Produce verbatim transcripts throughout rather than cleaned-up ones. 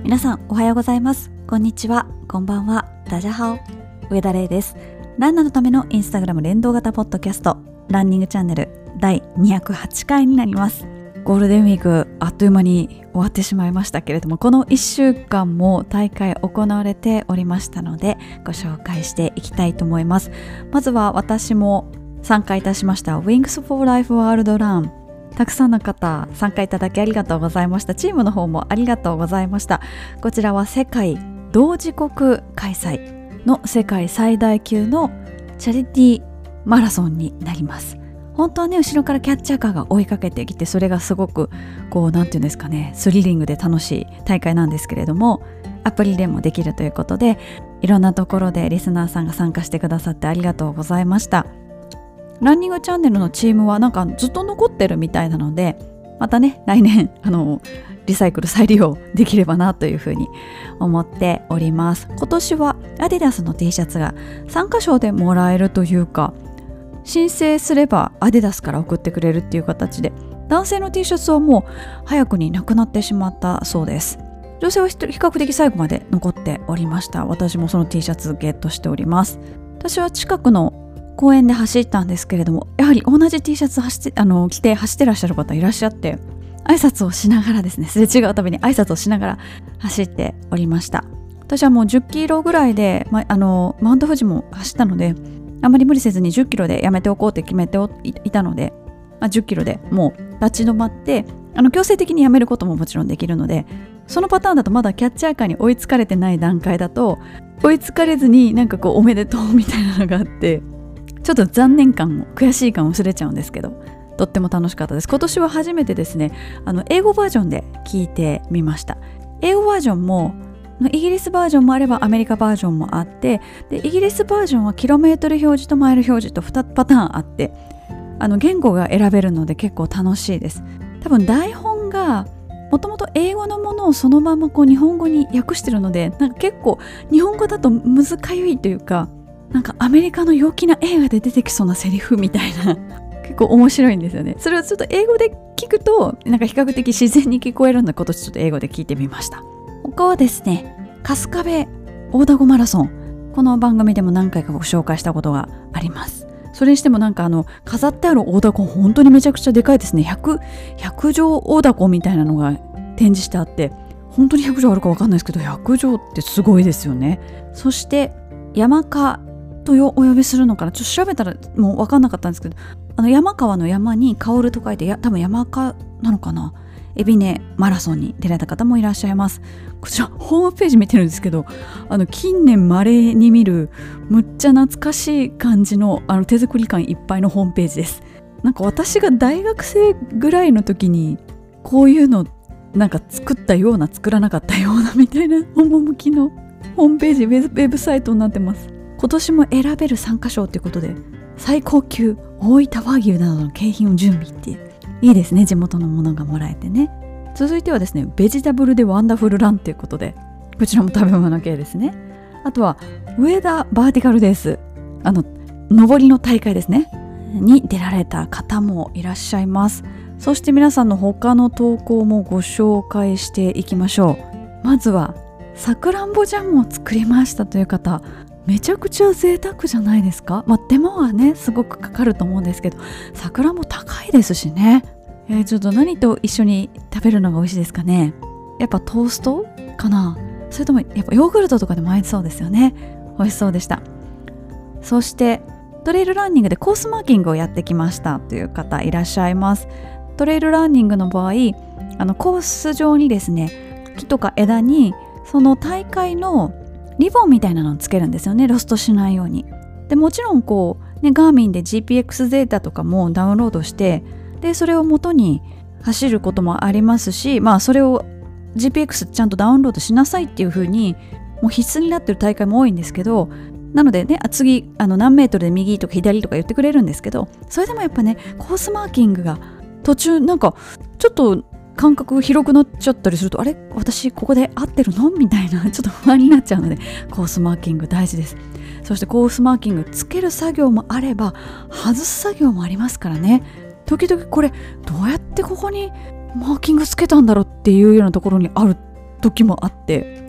皆さんおはようございます。こんにちは、こんばんは。ダジャハオ、上田玲です。ランナーのためのインスタグラム連動型ポッドキャスト、ランニングチャンネルだいにひゃくはちかいになります。ゴールデンウィークあっという間に終わってしまいましたけれども、このいっしゅうかんも大会行われておりましたので、ご紹介していきたいと思います。まずは私も参加いたしました Wings for Life World Run、たくさんの方参加いただきありがとうございました。チームの方もありがとうございました。こちらは世界同時刻開催の世界最大級のチャリティーマラソンになります。本当はね、後ろからキャッチャーカーが追いかけてきて、それがすごくこうなんていうんですかね、スリリングで楽しい大会なんですけれども、アプリでもできるということで、いろんなところでリスナーさんが参加してくださってありがとうございました。ランニングチャンネルのチームはなんかずっと残ってるみたいなので、またね来年あのリサイクル再利用できればなというふうに思っております。今年はアディダスの T シャツがさんかしょでもらえるというか、申請すればアディダスから送ってくれるっていう形で、男性の T シャツはもう早くになくなってしまったそうです。女性は比較的最後まで残っておりました。私もその T シャツゲットしております。私は近くの公園で走ったんですけれども、やはり同じ T シャツ走ってあの着て走ってらっしゃる方いらっしゃって、挨拶をしながらですね、すれ違うたびに挨拶をしながら走っておりました。私はもうじゅっキロぐらいで、ま、あのマウント富士も走ったので、あまり無理せずにじゅっキロでやめておこうって決めていたので、まあ、じゅっキロでもう立ち止まって、あの強制的にやめることももちろんできるので、そのパターンだとまだキャッチャーカーに追いつかれてない段階だと、追いつかれずになんかこうおめでとうみたいなのがあって、ちょっと残念感も悔しい感も薄れちゃうんですけど、とっても楽しかったです。今年は初めてですね、あの英語バージョンで聞いてみました。英語バージョンもイギリスバージョンもあればアメリカバージョンもあって、でイギリスバージョンはキロメートル表示とマイル表示とにパターンあって、あの言語が選べるので結構楽しいです。多分台本がもともと英語のものをそのままこう日本語に訳してるので、なんか結構日本語だとむずかゆいというか、なんかアメリカの陽気な映画で出てきそうなセリフみたいな結構面白いんですよね。それをちょっと英語で聞くとなんか比較的自然に聞こえるので、今年ちょっと英語で聞いてみました。他はですね、春日部大凧マラソン、この番組でも何回かご紹介したことがあります。それにしてもなんかあの飾ってある大凧、本当にめちゃくちゃでかいですね。 ひゃく, ひゃく乗大凧みたいなのが展示してあって、本当にひゃく乗あるか分かんないですけど、ひゃく乗ってすごいですよね。そして山川とお呼びするのかな、ちょっと調べたらもう分かんなかったんですけど、あの山川の山に薫と書いて、や多分山川なのかな、海老根マラソンに出られた方もいらっしゃいます。こちらホームページ見てるんですけど、あの近年稀に見るむっちゃ懐かしい感じの、あの手作り感いっぱいのホームページです。なんか私が大学生ぐらいの時にこういうのなんか作ったような作らなかったようなみたいな趣のホームページ、ウェブ、ウェブサイトになってます。今年も選べる参加賞ということで、最高級大分和牛などの景品を準備っていいですね。地元のものがもらえてね。続いてはですね、ベジタブルでワンダフルランということで、こちらも食べ物系ですね。あとは上田バーティカルレース、あの上りの大会ですねに出られた方もいらっしゃいます。そして皆さんの他の投稿もご紹介していきましょう。まずはさくらんぼジャムを作りましたという方、めちゃくちゃ贅沢じゃないですか。まあ、手間はねすごくかかると思うんですけど、さくらんぼ高いですしね。えー、ちょっと何と一緒に食べるのが美味しいですかね。やっぱトーストかな、それともやっぱヨーグルトとかでも合いそうですよね。美味しそうでした。そしてトレイルランニングでコースマーキングをやってきましたという方いらっしゃいます。トレイルランニングの場合、あのコース上にですね、木とか枝にその大会のリボンみたいなのをつけるんですよね、ロストしないように。でもちろんこう、ね、ガーミンで ジーピーエックス データとかもダウンロードして、でそれを元に走ることもありますし、まあそれを ジーピーエックス ちゃんとダウンロードしなさいっていう風にもう必須になってる大会も多いんですけど、なのでね、次あの何メートルで右とか左とか言ってくれるんですけど、それでもやっぱね、コースマーキングが途中なんかちょっと感覚広くなっちゃったりすると、あれ私ここで合ってるのみたいなちょっと不安になっちゃうので、コースマーキング大事です。そしてコースマーキングつける作業もあれば外す作業もありますからね。時々これどうやってここにマーキングつけたんだろうっていうようなところにある時もあって、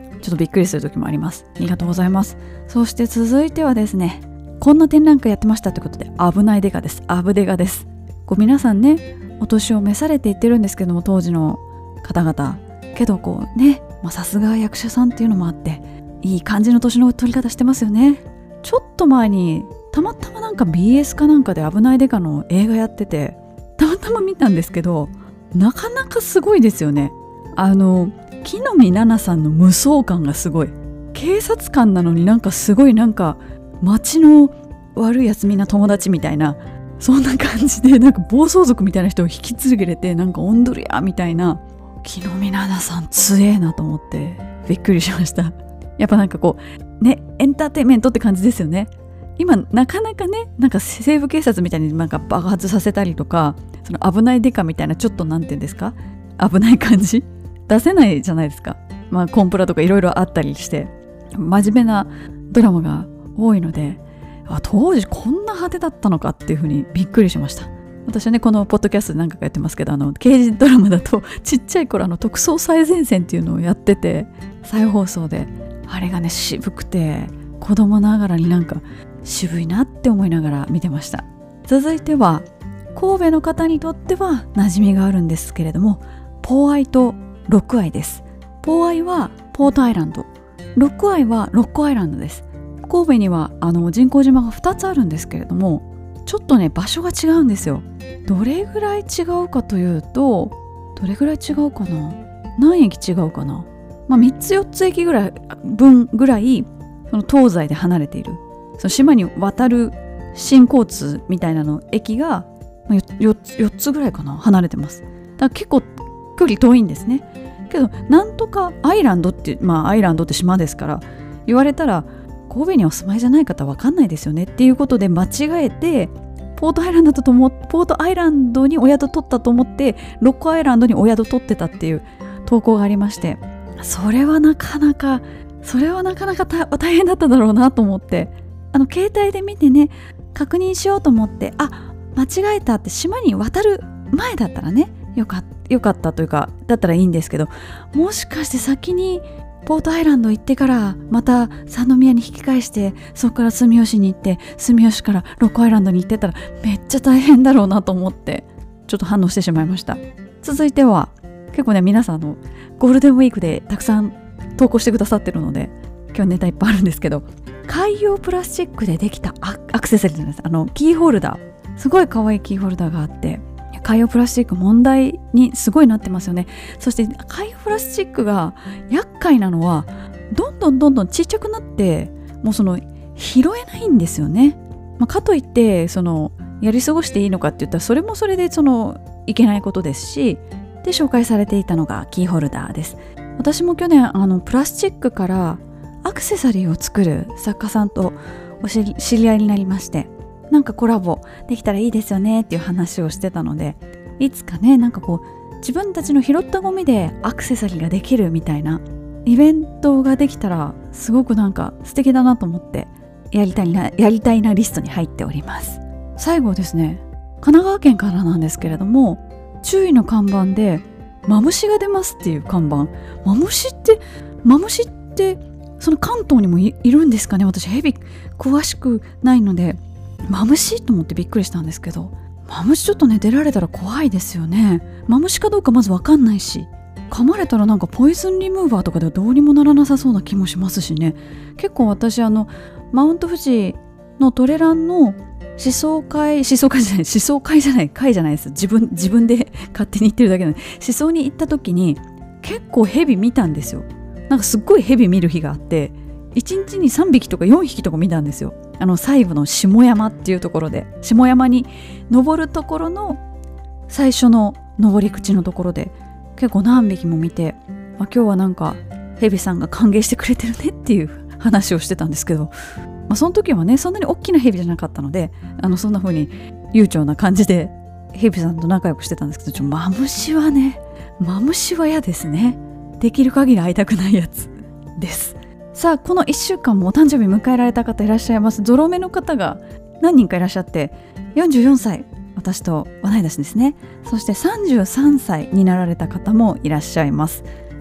ちょっとびっくりする時もあります。ありがとうございます。そして続いてはですね、こんな展覧会やってましたということで、危ないデカです。アブデカです。こう皆さんね、お年を召されていってるんですけども、当時の方々けどこうね、さすが役者さんっていうのもあっていい感じの年の取り方してますよね。ちょっと前にたまたまなんか ビーエス かなんかで危ないデカの映画やってて、たまたま見たんですけど、なかなかすごいですよね。あの木の実奈々さんの無双感がすごい。警察官なのになんかすごいなんか街の悪いやつみんな友達みたいな、そんな感じでなんか暴走族みたいな人を引き連れてなんかおんどりやみたいな、木の実奈々さん強えなと思ってびっくりしました。やっぱなんかこうね、エンターテインメントって感じですよね。今なかなかね、なんか西部警察みたいになんか爆発させたりとか、その危ないデカみたいなちょっとなんていうんですか、危ない感じ出せないじゃないですか。まあコンプラとかいろいろあったりして真面目なドラマが多いので、あ、当時こんな派手だったのかっていうふうにびっくりしました。私はね、このポッドキャストで何回かやってますけど、あの刑事ドラマだとちっちゃい頃あの特捜最前線っていうのをやってて、再放送であれがね渋くて、子供ながらになんか渋いなって思いながら見てました。続いては神戸の方にとっては馴染みがあるんですけれども、ポーアイとロックアイです。ポーアイはポートアイランド、ロックアイはロックアイランドです。神戸にはあの人工島がふたつあるんですけれども、ちょっとね場所が違うんですよ。どれぐらい違うかというと、どれぐらい違うかな、何駅違うかな、まあ、みっつよっつ駅ぐらい分ぐらいその東西で離れている、その島に渡る新交通みたいなの駅が 4, つよっつぐらいかな離れてます。だから結構距離遠いんですね。けどなんとかアイランドって、まあアイランドって島ですから言われたら、神戸にお住まいじゃない方は分かんないですよねっていうことで間違えて、ポートアイランドだと思っポートアイランドにお宿取ったと思ってロックアイランドにお宿取ってたっていう投稿がありまして、それはなかなかそれはなかなか大変だっただろうなと思って、あの携帯で見てね確認しようと思って、あ、間違えたって、島に渡る前だったらねよかった、よかったというかだったらいいんですけど、もしかして先にポートアイランド行ってからまた三宮に引き返して、そこから住吉に行って住吉からロックアイランドに行ってたらめっちゃ大変だろうなと思ってちょっと反応してしまいました。続いては結構ね、皆さんのゴールデンウィークでたくさん投稿してくださってるので今日ネタいっぱいあるんですけど、海洋プラスチックでできたアクセサリーじゃないです、あのキーホルダー、すごい可愛いキーホルダーがあって、海洋プラスチック問題にすごいなってますよね。そして海洋プラスチックが厄介なのは、どんどんどんどんちっちゃくなってもうその拾えないんですよね。まあ、かといってそのやり過ごしていいのかって言ったらそれもそれでそのいけないことですし、で紹介されていたのがキーホルダーです。私も去年あのプラスチックからアクセサリーを作る作家さんとお知り、知り合いになりまして、なんかコラボできたらいいですよねっていう話をしてたので、いつかねなんかこう自分たちの拾ったゴミでアクセサリーができるみたいなイベントができたらすごくなんか素敵だなと思ってやりたいなやりたいなリストに入っております。最後ですね、神奈川県からなんですけれども、注意の看板でマムシが出ますっていう看板。マムシってマムシってその関東にも い, いるんですかね。私ヘビ詳しくないのでマムシと思ってびっくりしたんですけど、マムシちょっとね出られたら怖いですよね。マムシかどうかまず分かんないし、噛まれたらなんかポイズンリムーバーとかではどうにもならなさそうな気もしますしね。結構私あのマウント富士のトレランの思想会思想会じゃない思想会じゃない会じゃないです自分自分で勝手に言ってるだけなので、思想に行った時に結構ヘビ見たんですよ。なんかすっごいヘビ見る日があって、いちにちにさんびきとかよんひきとか見たんですよ。あの西部の下山っていうところで、下山に登るところの最初の登り口のところで結構何匹も見て、あ、今日はなんかヘビさんが歓迎してくれてるねっていう話をしてたんですけど、まあ、その時はねそんなに大きなヘビじゃなかったので、あのそんな風に悠長な感じでヘビさんと仲良くしてたんですけど、ちょマムシはねマムシは嫌ですね。できる限り会いたくないやつです。さあこのいっしゅうかんもお誕生日迎えられた方いらっしゃいます。ゾロ目の方が何人かいらっしゃって、よんじゅうよんさい、私と同い年ですね。そしてさんじゅうさんさいになられた方もいらっしゃいます。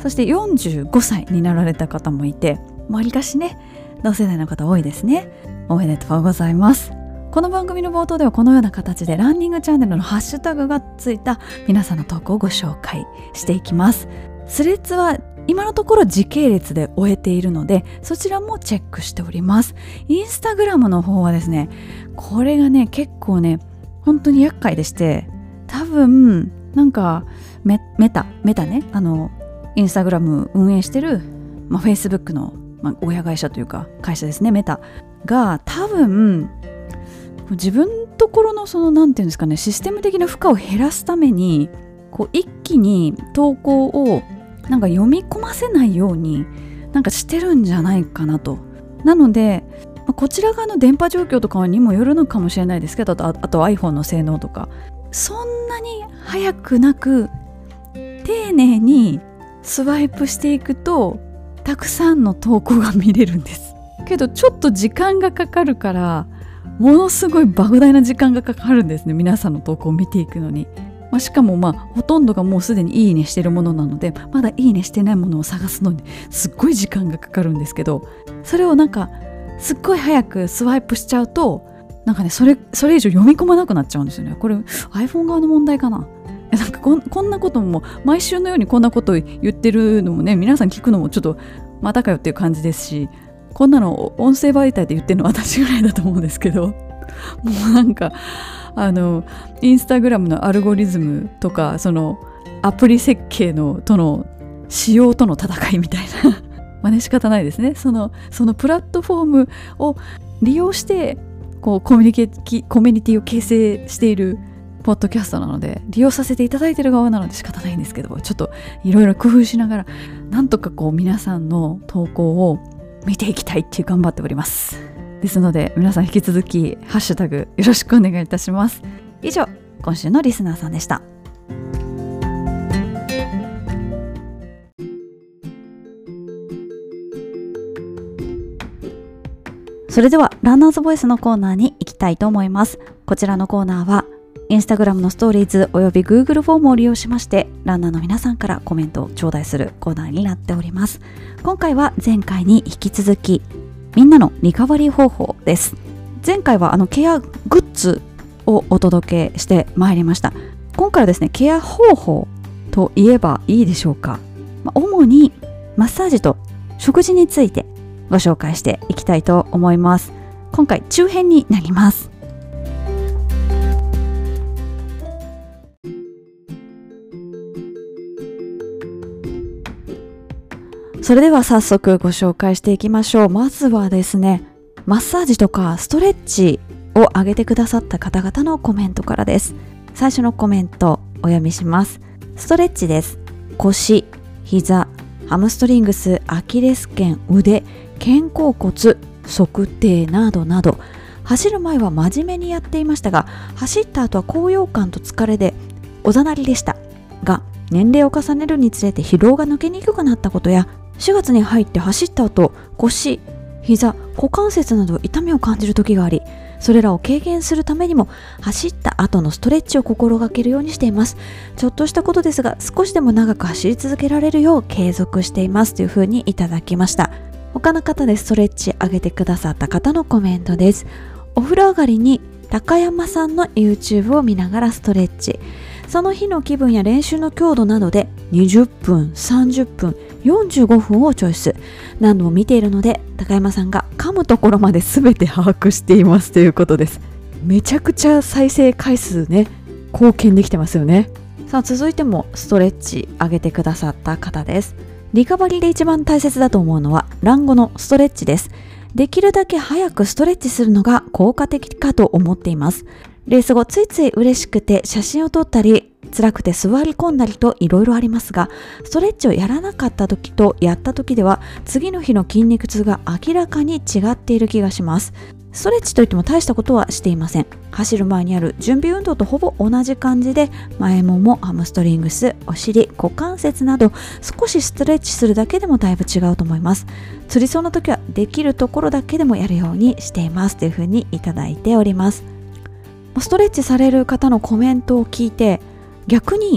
そしてよんじゅうごさいになられた方もいて、わりかしね同世代の方多いですね。おめでとうございます。この番組の冒頭ではこのような形でランニングチャンネルのハッシュタグがついた皆さんの投稿をご紹介していきます。スレッズは今のところ時系列で終えているので、そちらもチェックしております。インスタグラムの方はですね、これがね結構ね本当に厄介でして、多分なんか メ, メタメタねあのインスタグラム運営してる、まあ、Facebook の、まあ、親会社というか会社ですね、メタが多分自分のところのそのなんていうんですかね、システム的な負荷を減らすためにこう一気に投稿をなんか読み込ませないようになんかしてるんじゃないかなと。なのでこちら側の電波状況とかにもよるのかもしれないですけど、あと、あと iPhone の性能とか、そんなに早くなく丁寧にスワイプしていくとたくさんの投稿が見れるんですけど、ちょっと時間がかかるからものすごい莫大な時間がかかるんですね、皆さんの投稿を見ていくのに。まあ、しかもまあほとんどがもうすでにいいねしてるものなので、まだいいねしてないものを探すのにすっごい時間がかかるんですけど、それをなんかすっごい早くスワイプしちゃうとなんかねそれそれ以上読み込まなくなっちゃうんですよね。これ iPhone 側の問題かな。なんか こ, んこんなことも毎週のようにこんなことを言ってるのもね、皆さん聞くのもちょっとまたかよっていう感じですし、こんなの音声媒体で言ってるのは私ぐらいだと思うんですけど、もうなんかあのインスタグラムのアルゴリズムとかそのアプリ設計のとの仕様との戦いみたいなまあね、仕方ないですね。そのそのプラットフォームを利用してこうコミュニケコミュニティを形成しているポッドキャストなので、利用させていただいている側なので仕方ないんですけど、ちょっといろいろ工夫しながらなんとかこう皆さんの投稿を見ていきたいっていう頑張っております。ですので皆さん引き続きハッシュタグよろしくお願いいたします。以上、今週のリスナーさんでした。それではランナーズボイスのコーナーに行きたいと思います。こちらのコーナーはインスタグラムのストーリーズおよび Google フォームを利用しましてランナーの皆さんからコメントを頂戴するコーナーになっております。今回は前回に引き続きみんなのリカバリー方法です。前回はあのケアグッズをお届けしてまいりました。今回はですね、ケア方法といえばいいでしょうか、まあ、主にマッサージと食事についてご紹介していきたいと思います。今回中編になります。それでは早速ご紹介していきましょう。まずはですね、マッサージとかストレッチを上げてくださった方々のコメントからです。最初のコメントお読みします。ストレッチです。腰、膝、ハムストリングス、アキレス腱、腕、肩甲骨、足底などなど、走る前は真面目にやっていましたが、走った後は高揚感と疲れでおざなりでしたが、年齢を重ねるにつれて疲労が抜けにくくなったことや、しがつに入って走った後、腰、膝、股関節など痛みを感じる時があり、それらを軽減するためにも走った後のストレッチを心がけるようにしています。ちょっとしたことですが、少しでも長く走り続けられるよう継続していますというふうにいただきました。他の方でストレッチ上げてくださった方のコメントです。お風呂上がりに高山さんの YouTube を見ながらストレッチ、その日の気分や練習の強度などでにじゅっぷん、さんじゅっぷん、よんじゅうごふんをチョイス。何度も見ているので高山さんが噛むところまで全て把握していますということです。めちゃくちゃ再生回数ね、貢献できてますよね。さあ、続いてもストレッチ上げてくださった方です。リカバリーで一番大切だと思うのはラン後のストレッチです。できるだけ早くストレッチするのが効果的かと思っています。レース後ついつい嬉しくて写真を撮ったり、辛くて座り込んだりといろいろありますが、ストレッチをやらなかった時とやった時では次の日の筋肉痛が明らかに違っている気がします。ストレッチといっても大したことはしていません。走る前にある準備運動とほぼ同じ感じで、前もも、ハムストリングス、お尻、股関節など少しストレッチするだけでもだいぶ違うと思います。釣りそうな時はできるところだけでもやるようにしていますというふうにいただいております。ストレッチされる方のコメントを聞いて、逆に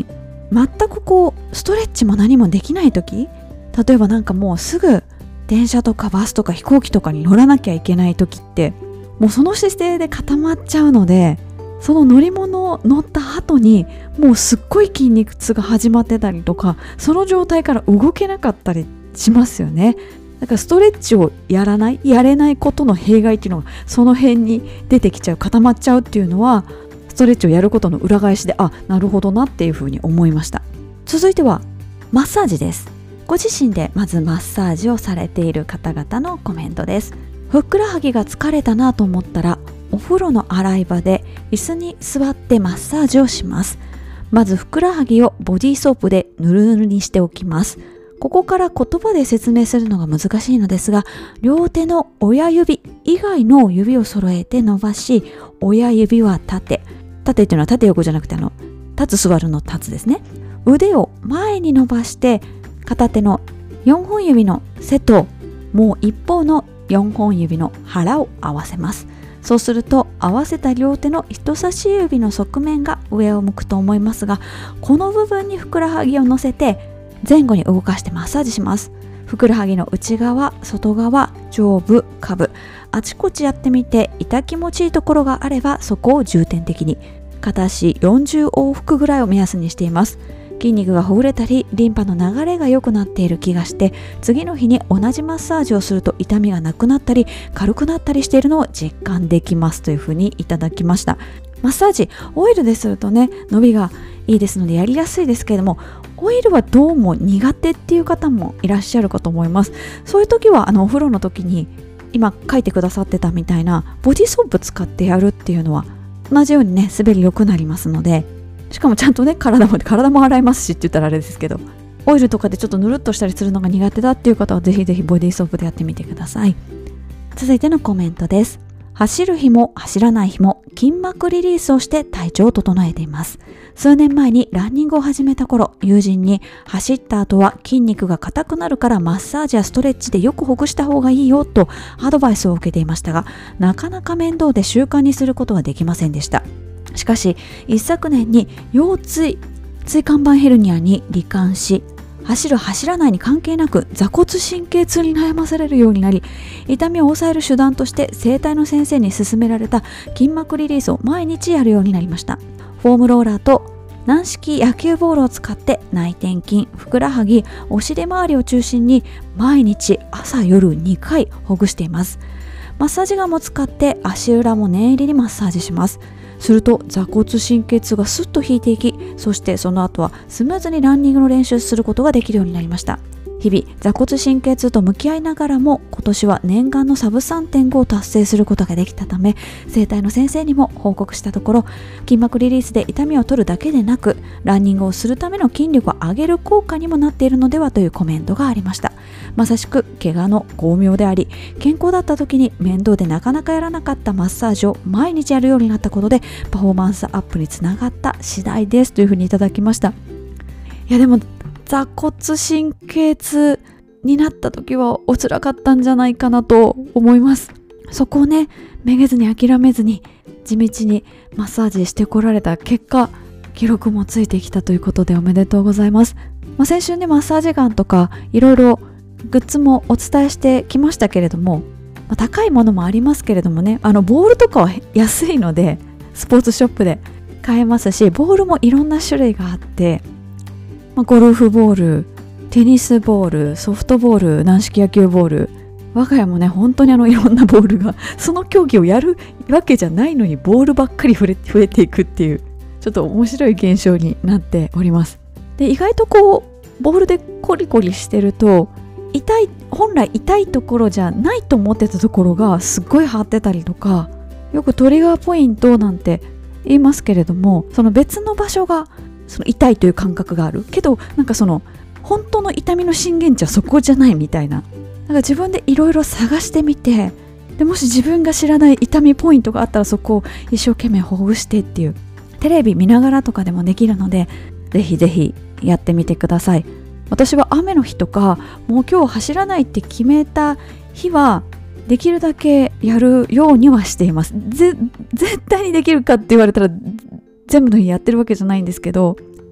全くこうストレッチも何もできない時、例えばなんかもうすぐ電車とかバスとか飛行機とかに乗らなきゃいけない時って、もうその姿勢で固まっちゃうので、その乗り物を乗った後にもうすっごい筋肉痛が始まってたりとか、その状態から動けなかったりしますよね。だからストレッチをやらないやれないことの弊害っていうのがその辺に出てきちゃう、固まっちゃうっていうのは、ストレッチをやることの裏返しで、あ、なるほどなっていうふうに思いました。続いてはマッサージです。ご自身でまずマッサージをされている方々のコメントです。ふくらはぎが疲れたなと思ったら、お風呂の洗い場で椅子に座ってマッサージをします。まずふくらはぎをボディーソープでぬるぬるにしておきます。ここから言葉で説明するのが難しいのですが、両手の親指以外の指を揃えて伸ばし、親指は縦。縦っていうのは縦横じゃなくて、あの立つ座るの立つですね。腕を前に伸ばして片手のよんほん指の背ともう一方のよんほん指の腹を合わせます。そうすると合わせた両手の人差し指の側面が上を向くと思いますが、この部分にふくらはぎを乗せて前後に動かしてマッサージします。ふくらはぎの内側、外側、上部、下部、あちこちやってみて痛気持ちいいところがあればそこを重点的に。片足よんじゅう往復ぐらいを目安にしています。筋肉がほぐれたりリンパの流れが良くなっている気がして、次の日に同じマッサージをすると痛みがなくなったり軽くなったりしているのを実感できますというふうにいただきました。マッサージオイルでするとね、伸びがいいですのでやりやすいですけれども、オイルはどうも苦手っていう方もいらっしゃるかと思います。そういう時はあのお風呂の時に今書いてくださってたみたいなボディソープ使ってやるっていうのは同じようにね、滑り良くなりますので、しかもちゃんとね、体も体も洗いますしって言ったらあれですけど、オイルとかでちょっとぬるっとしたりするのが苦手だっていう方はぜひぜひボディーソープでやってみてください。続いてのコメントです。走る日も走らない日も筋膜リリースをして体調を整えています。数年前にランニングを始めた頃、友人に走った後は筋肉が硬くなるからマッサージやストレッチでよくほぐした方がいいよとアドバイスを受けていましたが、なかなか面倒で習慣にすることはできませんでした。しかし一昨年に腰椎椎間板ヘルニアに罹患し、走る走らないに関係なく座骨神経痛に悩まされるようになり、痛みを抑える手段として整体の先生に勧められた筋膜リリースを毎日やるようになりました。フォームローラーと軟式野球ボールを使って内転筋、ふくらはぎ、お尻周りを中心に毎日朝夜にかいほぐしています。マッサージガンも使って足裏も念入りにマッサージします。すると座骨神経痛がスッと引いていき、そしてその後はスムーズにランニングの練習することができるようになりました。日々座骨神経痛と向き合いながらも、今年は念願のサブ さんてんご を達成することができたため、整体の先生にも報告したところ、筋膜リリースで痛みを取るだけでなく、ランニングをするための筋力を上げる効果にもなっているのではというコメントがありました。まさしく怪我の巧妙であり、健康だった時に面倒でなかなかやらなかったマッサージを毎日やるようになったことでパフォーマンスアップにつながった次第ですというふうにいただきました。いやでも座骨神経痛になった時はお辛かったんじゃないかなと思います。そこをね、めげずに諦めずに地道にマッサージしてこられた結果、記録もついてきたということでおめでとうございます。まあ、先週ね、マッサージガンとかいろいろグッズもお伝えしてきましたけれども、まあ、高いものもありますけれどもね、あのボールとかは安いのでスポーツショップで買えますし、ボールもいろんな種類があって、まあ、ゴルフボール、テニスボール、ソフトボール、軟式野球ボール、我が家もね本当にあのいろんなボールがその競技をやるわけじゃないのにボールばっかり増えていくっていうちょっと面白い現象になっております。で、意外とこうボールでコリコリしてると痛い、本来痛いところじゃないと思ってたところがすっごい張ってたりとか、よくトリガーポイントなんて言いますけれども、その別の場所がその痛いという感覚があるけど、なんかその本当の痛みの震源地はそこじゃないみたいな、なんか自分でいろいろ探してみて、でもし自分が知らない痛みポイントがあったらそこを一生懸命ほぐしてっていう、テレビ見ながらとかでもできるので、ぜひぜひやってみてください。私は雨の日とかもう今日走らないって決めた日はできるだけやるようにはしています。ぜ絶対にできるかって言われたら全部の日やってるわけじゃないんですけど、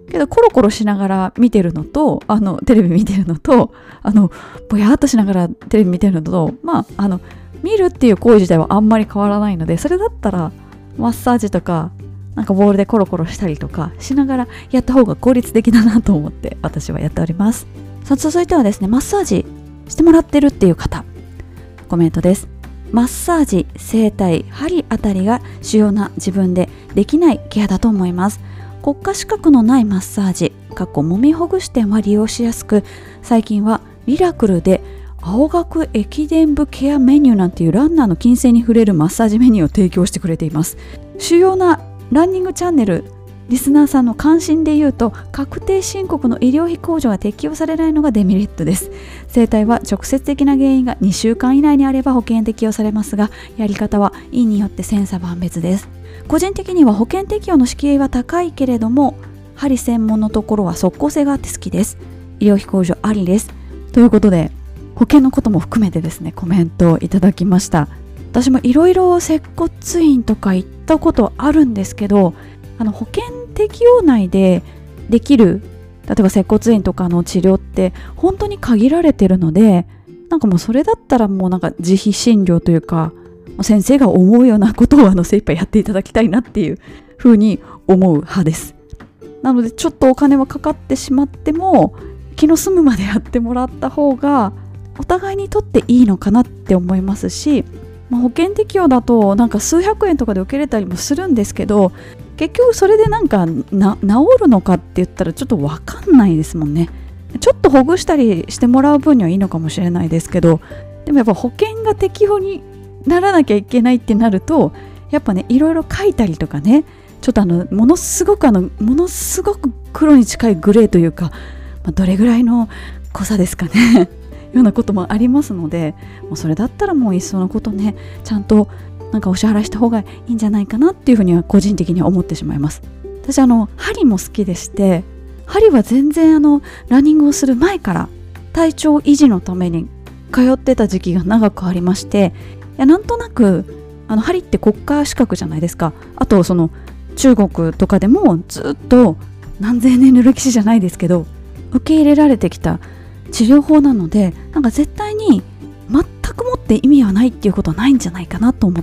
けどコロコロしながら見てるのとあのテレビ見てるのとあのぼやっとしながらテレビ見てるのとまああの見るっていう行為自体はあんまり変わらないので、それだったらマッサージとかなんかボールでコロコロしたりとかしながらやった方が効率的だなと思って私はやっております。さあ続いてはですね、マッサージしてもらってるっていう方コメントです。マッサージ、整体、針あたりが主要な自分でできないケアだと思います。国家資格のないマッサージ過去もみほぐし店は利用しやすく、最近はミラクルで青学駅伝部ケアメニューなんていうランナーの筋性に触れるマッサージメニューを提供してくれています。主要なランニングチャンネルリスナーさんの関心で言うと、確定申告の医療費控除が適用されないのがデメリットです。整体は直接的な原因がにしゅうかん以内にあれば保険適用されますが、やり方は院によって千差万別です。個人的には保険適用の敷居は高いけれども、針専門のところは即効性があって好きです。医療費控除ありです。ということで、保険のことも含めてですね、コメントをいただきました。私もいろいろ接骨院とか行ったことあるんですけど、あの保険適用内でできる例えば接骨院とかの治療って本当に限られてるので、なんかもうそれだったらもうなんか自費診療というか、先生が思うようなことをあの精一杯やっていただきたいなっていうふうに思う派です。なのでちょっとお金はかかってしまっても気の済むまでやってもらった方がお互いにとっていいのかなって思いますし、まあ、保険適用だとなんか数百円とかで受けれたりもするんですけど、結局それでなんかな治るのかって言ったらちょっと分かんないですもんね。ちょっとほぐしたりしてもらう分にはいいのかもしれないですけど、でもやっぱ保険が適用にならなきゃいけないってなると、やっぱねいろいろ書いたりとかね、ちょっとあのものすごくあのものすごく黒に近いグレーというか、まあ、どれぐらいの濃さですかねようなこともありますので、もうそれだったらもういっそのことね、ちゃんとなんかお支払いした方がいいんじゃないかなっていうふうには個人的には思ってしまいます。私あの針も好きでして、針は全然あのランニングをする前から体調維持のために通ってた時期が長くありまして、いやなんとなくあの針って国家資格じゃないですか。あとその中国とかでもずっと何千年の歴史じゃないですけど受け入れられてきた治療法なので、なんか絶対に全くもって意味はないっていうことはないんじゃないかなと思って、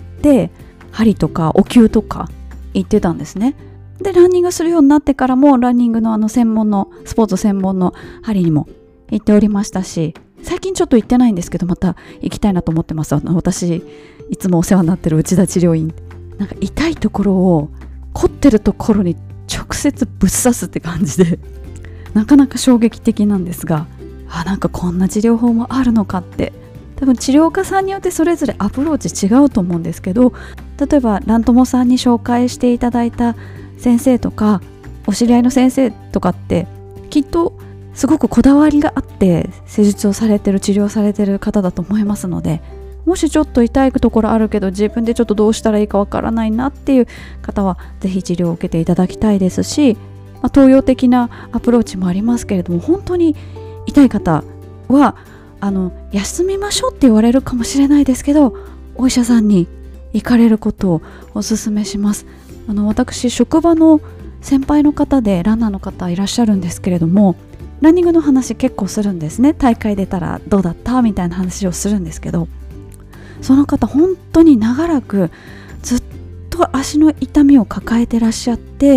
針とかお灸とか行ってたんですね。でランニングするようになってからもランニングのあの専門のスポーツ専門の針にも行っておりましたし、最近ちょっと行ってないんですけどまた行きたいなと思ってます。あの私いつもお世話になってる内田治療院、なんか痛いところを凝ってるところに直接ぶっ刺すって感じでなかなか衝撃的なんですが、あなんかこんな治療法もあるのかって、多分治療家さんによってそれぞれアプローチ違うと思うんですけど、例えばラントモさんに紹介していただいた先生とかお知り合いの先生とかってきっとすごくこだわりがあって施術をされてる治療されてる方だと思いますので、もしちょっと痛いところあるけど自分でちょっとどうしたらいいかわからないなっていう方はぜひ治療を受けていただきたいですし、まあ、東洋的なアプローチもありますけれども、本当に痛い方はあの休みましょうって言われるかもしれないですけど、お医者さんに行かれることをお勧めします。あの私職場の先輩の方でランナーの方いらっしゃるんですけれども、ランニングの話結構するんですね。大会出たらどうだったみたいな話をするんですけど、その方本当に長らくずっと足の痛みを抱えてらっしゃって、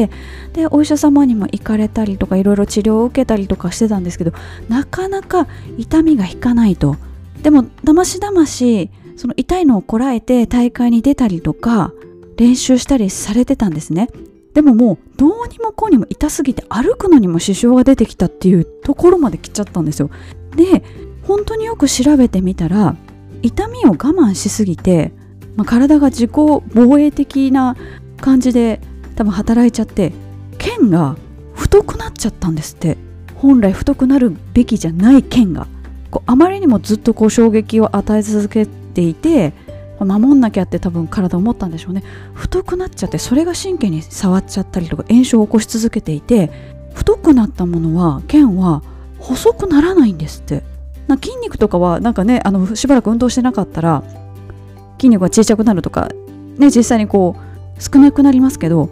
でお医者様にも行かれたりとかいろいろ治療を受けたりとかしてたんですけど、なかなか痛みが引かないと。でもだましだましその痛いのをこらえて大会に出たりとか練習したりされてたんですね。でももうどうにもこうにも痛すぎて歩くのにも支障が出てきたっていうところまで来ちゃったんですよ。で本当によく調べてみたら、痛みを我慢しすぎて、まあ、体が自己防衛的な感じで多分働いちゃって腱が太くなっちゃったんですって。本来太くなるべきじゃない腱がこうあまりにもずっとこう衝撃を与え続けていて、守んなきゃって多分体思ったんでしょうね。太くなっちゃって、それが神経に触っちゃったりとか炎症を起こし続けていて、太くなったものは腱は細くならないんですって。な筋肉とかはなんかね、あのしばらく運動してなかったら筋肉が小さくなるとかね、実際にこう少なくなりますけど、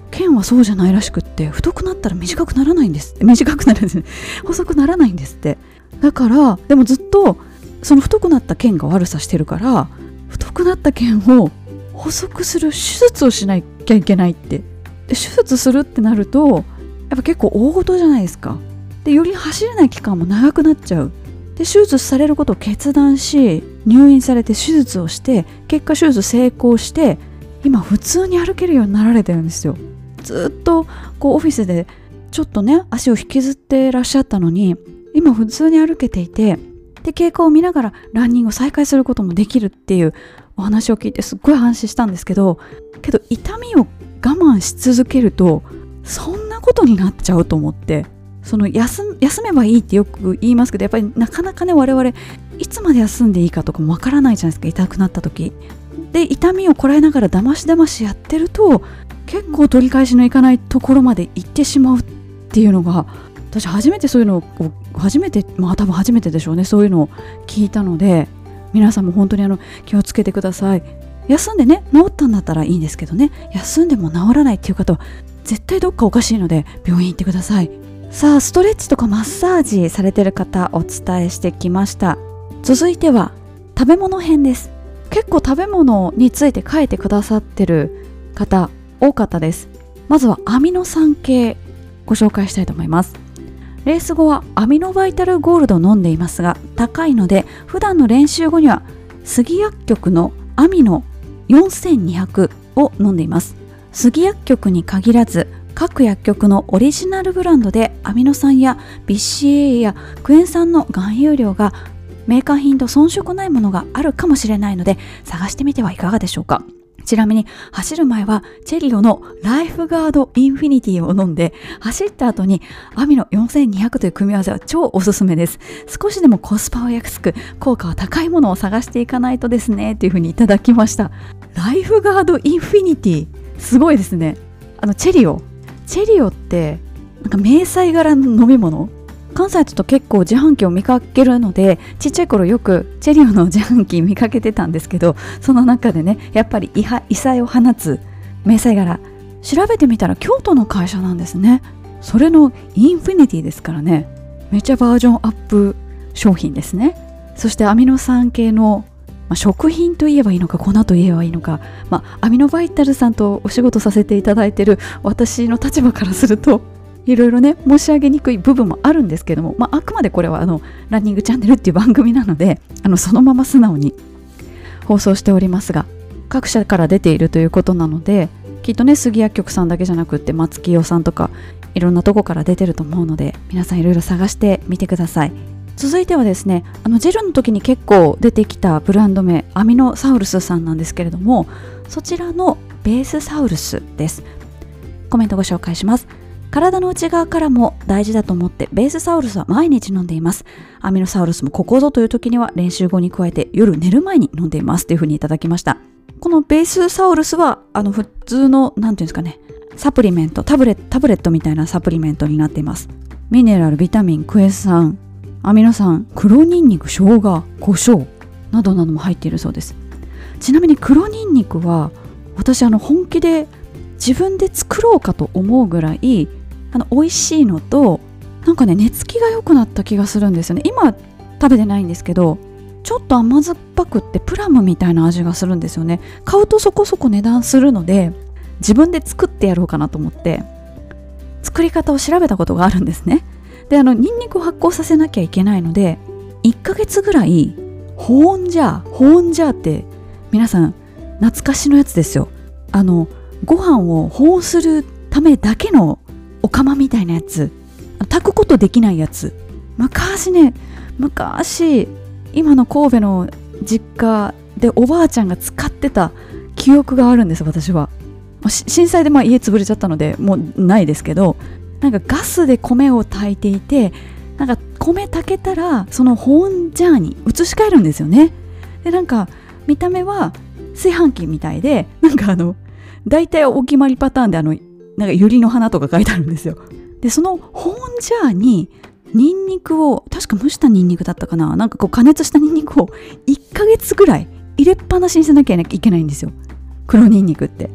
腱はそうじゃないらしくって、太くなったら短くならないんですって。短くなるんですね。細くならないんですって。だからでもずっとその太くなった腱が悪さしてるから、太くなった腱を細くする手術をしなきゃいけないって。で手術するってなるとやっぱ結構大事じゃないですか。でより走れない期間も長くなっちゃう。で手術されることを決断し、入院されて手術をして、結果手術成功して、今普通に歩けるようになられてるんですよ。ずっとこうオフィスでちょっとね足を引きずってらっしゃったのに、今普通に歩けていて、で経過を見ながらランニングを再開することもできるっていうお話を聞いて、すっごい安心したんですけど、けど痛みを我慢し続けるとそんなことになっちゃうと思って、その 休, 休めばいいってよく言いますけど、やっぱりなかなかね我々いつまで休んでいいかとかもわからないじゃないですか。痛くなった時で痛みをこらえながらだましだましやってると、結構取り返しのいかないところまで行ってしまうっていうのが、私初めてそういうのを初めてまあ多分初めてでしょうね、そういうのを聞いたので、皆さんも本当にあの気をつけてください。休んでね治ったんだったらいいんですけどね、休んでも治らないっていう方は絶対どっかおかしいので病院行ってください。さあストレッチとかマッサージされてる方お伝えしてきました。続いては食べ物編です。結構食べ物について書いてくださってる方多かったです。まずはアミノ酸系ご紹介したいと思います。レース後はアミノバイタルゴールドを飲んでいますが、高いので普段の練習後には杉薬局のアミノよんせんにひゃくを飲んでいます。杉薬局に限らず各薬局のオリジナルブランドでアミノ酸や ビーシーエー やクエン酸の含有量がメーカー品と遜色ないものがあるかもしれないので探してみてはいかがでしょうか。ちなみに走る前はチェリオのライフガードインフィニティを飲んで、走った後にアミノよんせんにひゃくという組み合わせは超おすすめです。少しでもコスパは安く効果は高いものを探していかないとですね、というふうにいただきました。ライフガードインフィニティすごいですね。あのチェリオチェリオってなんか迷彩柄の飲み物、関西だと結構自販機を見かけるので、ちっちゃい頃よくチェリオの自販機見かけてたんですけど、その中でねやっぱり異異彩を放つ迷彩柄、調べてみたら京都の会社なんですね。それのインフィニティですからね、めちゃバージョンアップ商品ですね。そしてアミノ酸系の、まあ、食品といえばいいのか粉といえばいいのか、まあ、アミノバイタルさんとお仕事させていただいている私の立場からするといろいろね申し上げにくい部分もあるんですけども、まあ、あくまでこれはあのランニングチャンネルっていう番組なので、あのそのまま素直に放送しておりますが、各社から出ているということなので、きっとね杉薬局さんだけじゃなくって松木代さんとかいろんなとこから出てると思うので、皆さんいろいろ探してみてください。続いてはですね、あのジェルの時に結構出てきたブランド名アミノサウルスさんなんですけれども、そちらのベースサウルスです。コメントご紹介します。体の内側からも大事だと思ってベースサウルスは毎日飲んでいます。アミノサウルスもここぞという時には練習後に加えて夜寝る前に飲んでいますというふうにいただきました。このベースサウルスはあの普通のなんていうんですかね、サプリメントタブレタブレットみたいなサプリメントになっています。ミネラル、ビタミン、クエン酸、アミノ酸、黒ニンニク、生姜、胡椒などなども入っているそうです。ちなみに黒ニンニクは私あの本気で自分で作ろうかと思うぐらいあの美味しいのと、なんかね寝つきが良くなった気がするんですよね。今食べてないんですけど、ちょっと甘酸っぱくってプラムみたいな味がするんですよね。買うとそこそこ値段するので自分で作ってやろうかなと思って作り方を調べたことがあるんですね。であのニンニクを発酵させなきゃいけないのでいっかげつぐらい保温ジャー保温ジャーって皆さん懐かしのやつですよ。あのご飯を保温するためだけのお釜みたいなやつ、炊くことできないやつ、昔ね昔今の神戸の実家でおばあちゃんが使ってた記憶があるんです。私は震災でまあ家潰れちゃったのでもうないですけど、なんかガスで米を炊いていて、なんか米炊けたらその保温ジャーに移し替えるんですよね。でなんか見た目は炊飯器みたいで、なんかあの大体お決まりパターンであのなんか百合の花とか書いてあるんですよ。でその保温ジャーにニンニクを、確か蒸したニンニクだったかな、なんかこう加熱したニンニクをいっかげつぐらい入れっぱなしにしなきゃいけないんですよ、黒ニンニクって。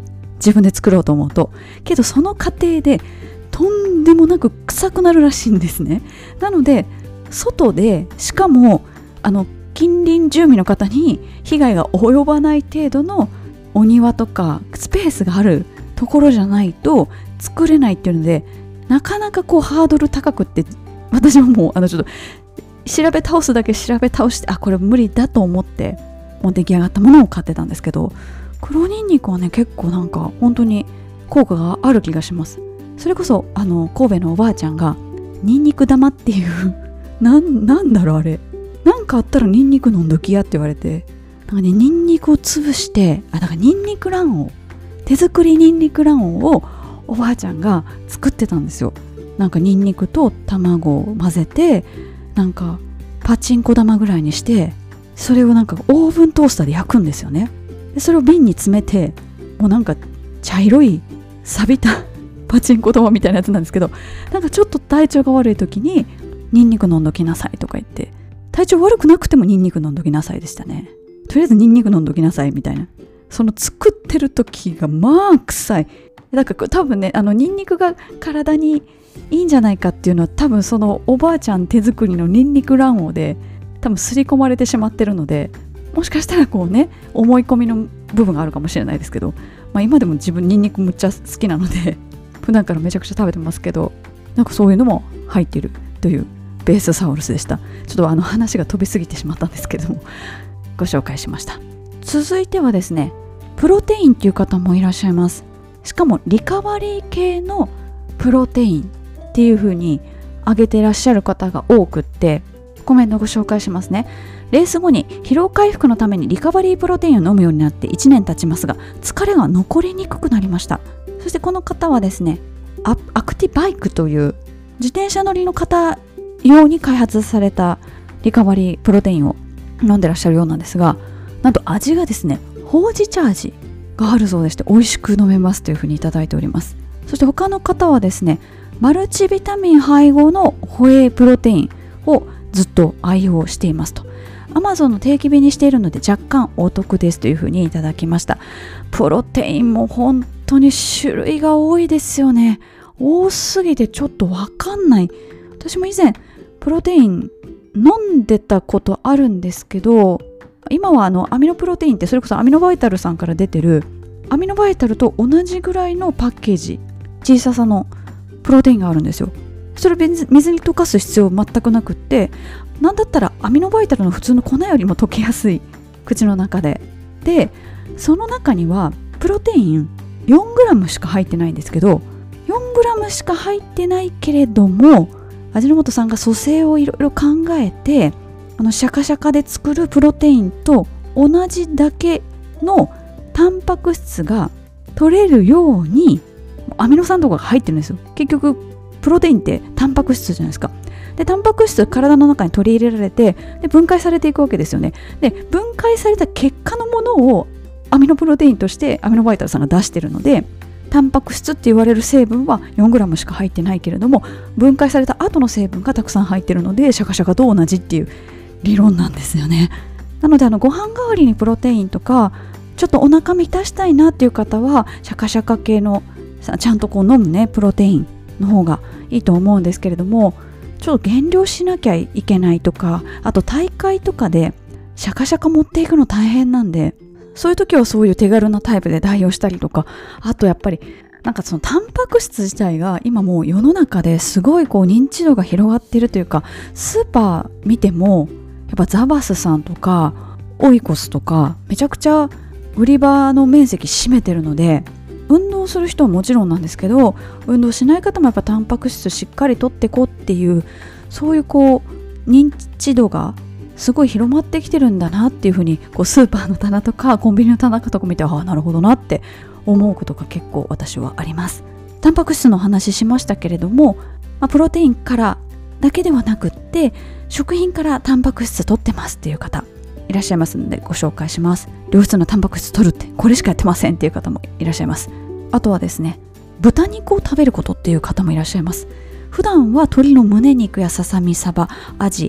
自分で作ろうと思うと。けどその過程でとんでもなく臭くなるらしいんですね。なので外で、しかもあの近隣住民の方に被害が及ばない程度のお庭とかスペースがあるところじゃないと作れないっていうので、なかなかこうハードル高くって、私ももうあのちょっと調べ倒すだけ調べ倒して、あこれ無理だと思ってもう出来上がったものを買ってたんですけど、黒ニンニクはね結構なんか本当に効果がある気がします。それこそあの神戸のおばあちゃんがニンニク玉っていうな ん, なんだろうあれなんかあったらニンニク飲んどきやって言われて、なんかねニンニクを潰して、あだからニンニク卵黄、手作りニンニク卵黄をおばあちゃんが作ってたんですよ。なんかニンニクと卵を混ぜて、なんかパチンコ玉ぐらいにして、それをなんかオーブントースターで焼くんですよね。でそれを瓶に詰めて、もうなんか茶色い錆びたパチンコ玉みたいなやつなんですけど、なんかちょっと体調が悪い時にニンニク飲んどきなさいとか言って、体調悪くなくてもニンニク飲んどきなさいでしたね。とりあえずニンニク飲んどきなさいみたいな。その作ってる時がまあ臭い。だから多分ね、あのニンニクが体にいいんじゃないかっていうのは、多分そのおばあちゃん手作りのニンニク卵黄で多分刷り込まれてしまってるので、もしかしたらこうね思い込みの部分があるかもしれないですけど、まあ、今でも自分ニンニクむっちゃ好きなので普段からめちゃくちゃ食べてますけど、なんかそういうのも入っているというベースサウルスでした。ちょっとあの話が飛びすぎてしまったんですけれどもご紹介しました。続いてはですね、プロテインっていう方もいらっしゃいます。しかもリカバリー系のプロテインっていう風に挙げていらっしゃる方が多くって、コメントご紹介しますね。レース後に疲労回復のためにリカバリープロテインを飲むようになっていちねん経ちますが、疲れが残りにくくなりました。そしてこの方はですね、ア, アクティバイクという自転車乗りの方用に開発されたリカバリープロテインを飲んでらっしゃるようなんですが、なんと味がですね、ほうじ茶味があるそうでして、美味しく飲めますというふうにいただいております。そして他の方はですね、マルチビタミン配合のホエイプロテインをずっと愛用していますと。Amazon の定期便にしているので若干お得ですというふうにいただきました。プロテインも本当に種類が多いですよね。多すぎてちょっとわかんない。私も以前プロテイン飲んでたことあるんですけど、今はあのアミノプロテインって、それこそアミノバイタルさんから出てるアミノバイタルと同じぐらいのパッケージ、小ささのプロテインがあるんですよ。それを水に溶かす必要全くなくって、なんだったらアミノバイタルの普通の粉よりも溶けやすい、口の中で。で、その中にはプロテイン よんグラム しか入ってないんですけど、よんグラム しか入ってないけれども、味の素さんが組成をいろいろ考えて、あのシャカシャカで作るプロテインと同じだけのタンパク質が取れるようにアミノ酸とかが入ってるんですよ。結局プロテインってタンパク質じゃないですか。でタンパク質体の中に取り入れられて、で分解されていくわけですよね。で分解された結果のものをアミノプロテインとしてアミノバイタルさんが出してるので、タンパク質って言われる成分は よんグラム しか入ってないけれども、分解された後の成分がたくさん入ってるので、シャカシャカと同じっていう理論なんですよね。なのであのご飯代わりにプロテインとか、ちょっとお腹満たしたいなっていう方はシャカシャカ系のちゃんとこう飲むねプロテインの方がいいと思うんですけれども、ちょっと減量しなきゃいけないとか、あと大会とかでシャカシャカ持っていくの大変なんで、そういう時はそういう手軽なタイプで代用したりとか、あとやっぱりなんかそのタンパク質自体が今もう世の中ですごいこう認知度が広がっているというか、スーパー見てもやっぱザバスさんとかオイコスとかめちゃくちゃ売り場の面積占めてるので、運動する人はもちろんなんですけど、運動しない方もやっぱタンパク質しっかりとってこうっていう、そういうこう認知度がすごい広まってきてるんだなっていうふうに、こうスーパーの棚とかコンビニの棚とか見て、ああなるほどなって思うことが結構私はあります。タンパク質の話しましたけれども、まあ、プロテインからだけではなくって食品からタンパク質取ってますっていう方いらっしゃいますのでご紹介します。良質なタンパク質取るってこれしかやってませんっていう方もいらっしゃいます。あとはですね、豚肉を食べることっていう方もいらっしゃいます。普段は鶏の胸肉やささみ、サバ、アジ、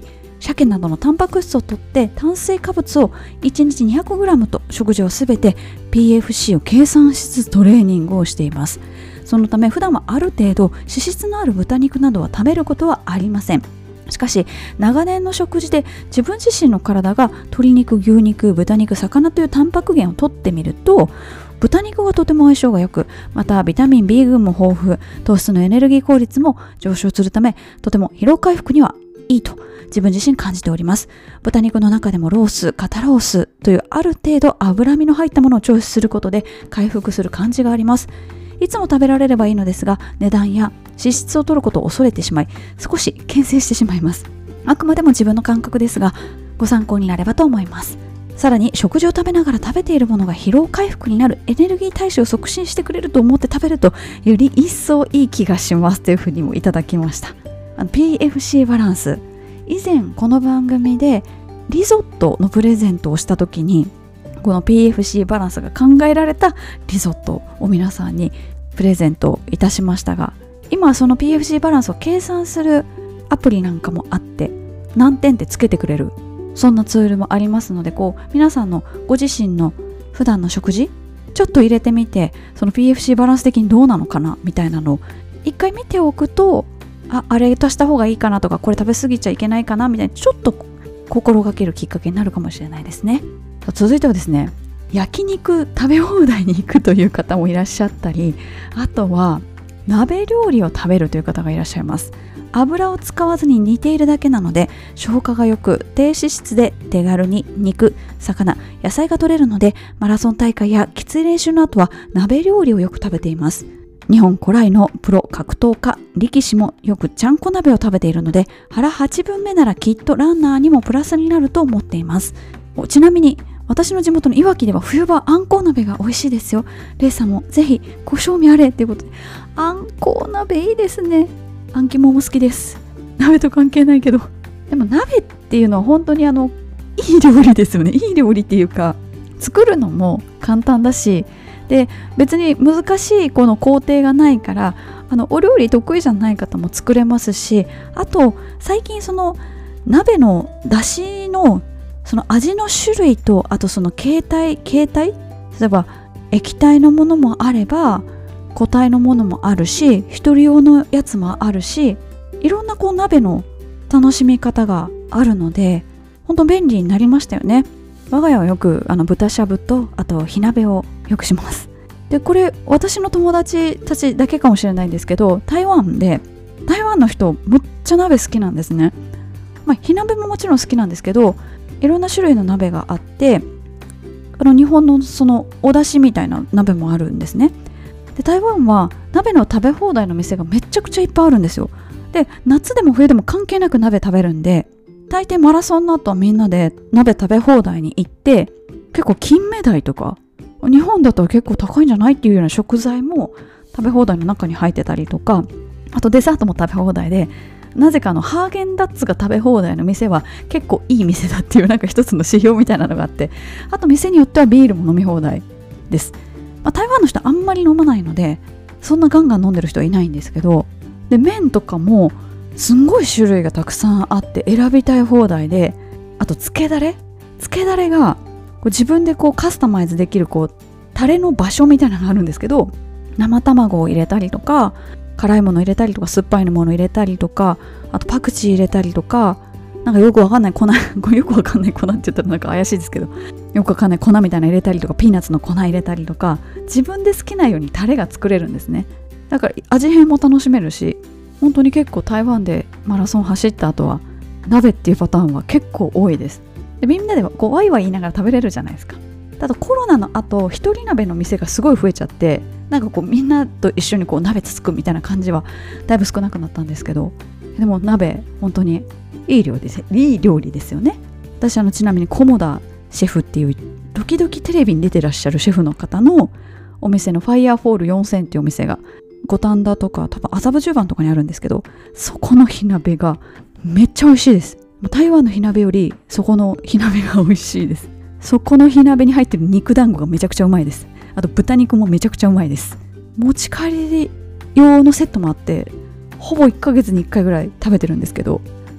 鮭などのタンパク質を摂って炭水化物をいちにちにひゃくグラムと食事をすべて ピーエフシー を計算しつつトレーニングをしています。そのため普段はある程度脂質のある豚肉などは食べることはありません。しかし長年の食事で自分自身の体が鶏肉、牛肉、豚肉、魚というタンパク源を摂ってみると豚肉がとても相性が良く、またビタミン ビー 群も豊富、糖質のエネルギー効率も上昇するためとても疲労回復にはいいと自分自身感じております。豚肉の中でもロース、肩ロースというある程度脂身の入ったものをチョイスすることで回復する感じがあります。いつも食べられればいいのですが、値段や脂質を取ることを恐れてしまい少し牽制してしまいます。あくまでも自分の感覚ですがご参考になればと思います。さらに食事を食べながら食べているものが疲労回復になる、エネルギー代謝を促進してくれると思って食べるとより一層いい気がしますというふうにもいただきました。あの ピーエフシー バランス、以前この番組でリゾットのプレゼントをした時にこの ピーエフシー バランスが考えられたリゾットを皆さんにプレゼントいたしましたが、今はその ピーエフシー バランスを計算するアプリなんかもあって何点ってつけてくれる、そんなツールもありますので、こう皆さんのご自身の普段の食事ちょっと入れてみて、その ピーエフシー バランス的にどうなのかなみたいなのを一回見ておくと、あ、あれ足した方がいいかなとか、これ食べ過ぎちゃいけないかなみたいなちょっと心がけるきっかけになるかもしれないですね。続いてはですね、焼肉食べ放題に行くという方もいらっしゃったり、あとは鍋料理を食べるという方がいらっしゃいます。油を使わずに煮ているだけなので消化が良く、低脂質で手軽に肉、魚、野菜が取れるので、マラソン大会やきつい練習の後は鍋料理をよく食べています。日本古来のプロ格闘家力士もよくちゃんこ鍋を食べているので、腹はちぶんめならきっとランナーにもプラスになると思っています。ちなみに私の地元のいわきでは冬場あんこう鍋が美味しいですよ。レイさんもぜひご賞味あれということで、あんこう鍋いいですね。あん肝も好きです。鍋と関係ないけど、でも鍋っていうのは本当にあのいい料理ですよね。いい料理っていうか作るのも簡単だし、で別に難しいこの工程がないから、あのお料理得意じゃない方も作れますし、あと最近その鍋の出汁のその味の種類と、あとその形態形態例えば液体のものもあれば固体のものもあるし、一人用のやつもあるし、いろんなこう鍋の楽しみ方があるので本当便利になりましたよね。我が家はよくあの豚しゃぶとあと火鍋をよくします。でこれ私の友達たちだけかもしれないんですけど、台湾で台湾の人むっちゃ鍋好きなんですね。まあ火鍋ももちろん好きなんですけど、いろんな種類の鍋があって、あの日本のそのお出汁みたいな鍋もあるんですね。で台湾は鍋の食べ放題の店がめちゃくちゃいっぱいあるんですよ。で夏でも冬でも関係なく鍋食べるんで、大抵マラソンの後はみんなで鍋食べ放題に行って、結構金目鯛とか日本だと結構高いんじゃないっていうような食材も食べ放題の中に入ってたりとか、あとデザートも食べ放題で、なぜかあのハーゲンダッツが食べ放題の店は結構いい店だっていうなんか一つの指標みたいなのがあって、あと店によってはビールも飲み放題です。まあ、台湾の人あんまり飲まないのでそんなガンガン飲んでる人はいないんですけど、で麺とかもすんごい種類がたくさんあって選びたい放題で、あとつけだれつけだれがこう自分でこうカスタマイズできるこうタレの場所みたいなのがあるんですけど、生卵を入れたりとか辛いもの入れたりとか酸っぱいもの入れたりとか、あとパクチー入れたりとか、なんかよくわかんない粉よくわかんない粉って言ったらなんか怪しいですけど、よくわかんない粉みたいなの入れたりとか、ピーナッツの粉入れたりとか、自分で好きなようにタレが作れるんですね。だから味変も楽しめるし、本当に結構台湾でマラソン走った後は鍋っていうパターンは結構多いです。でみんなでこうワイワイ言いながら食べれるじゃないですか。あとコロナの後一人鍋の店がすごい増えちゃって、なんかこうみんなと一緒にこう鍋つつくみたいな感じはだいぶ少なくなったんですけど、でも鍋本当にいい料理です、いい料理ですよね。私あのちなみに菰田シェフっていう時々テレビに出てらっしゃるシェフの方のお店のファイヤーフォールよんせんっていうお店が五反田とか多分麻布十番とかにあるんですけど、そこの火鍋がめっちゃ美味しいです。台湾の火鍋よりそこの火鍋が美味しいです。そこの火鍋に入ってる肉団子がめちゃくちゃうまいです。あと豚肉もめちゃくちゃうまいです。持ち帰り用のセットもあって、ほぼいっかげつにいっかいぐらい食べてるんですけど、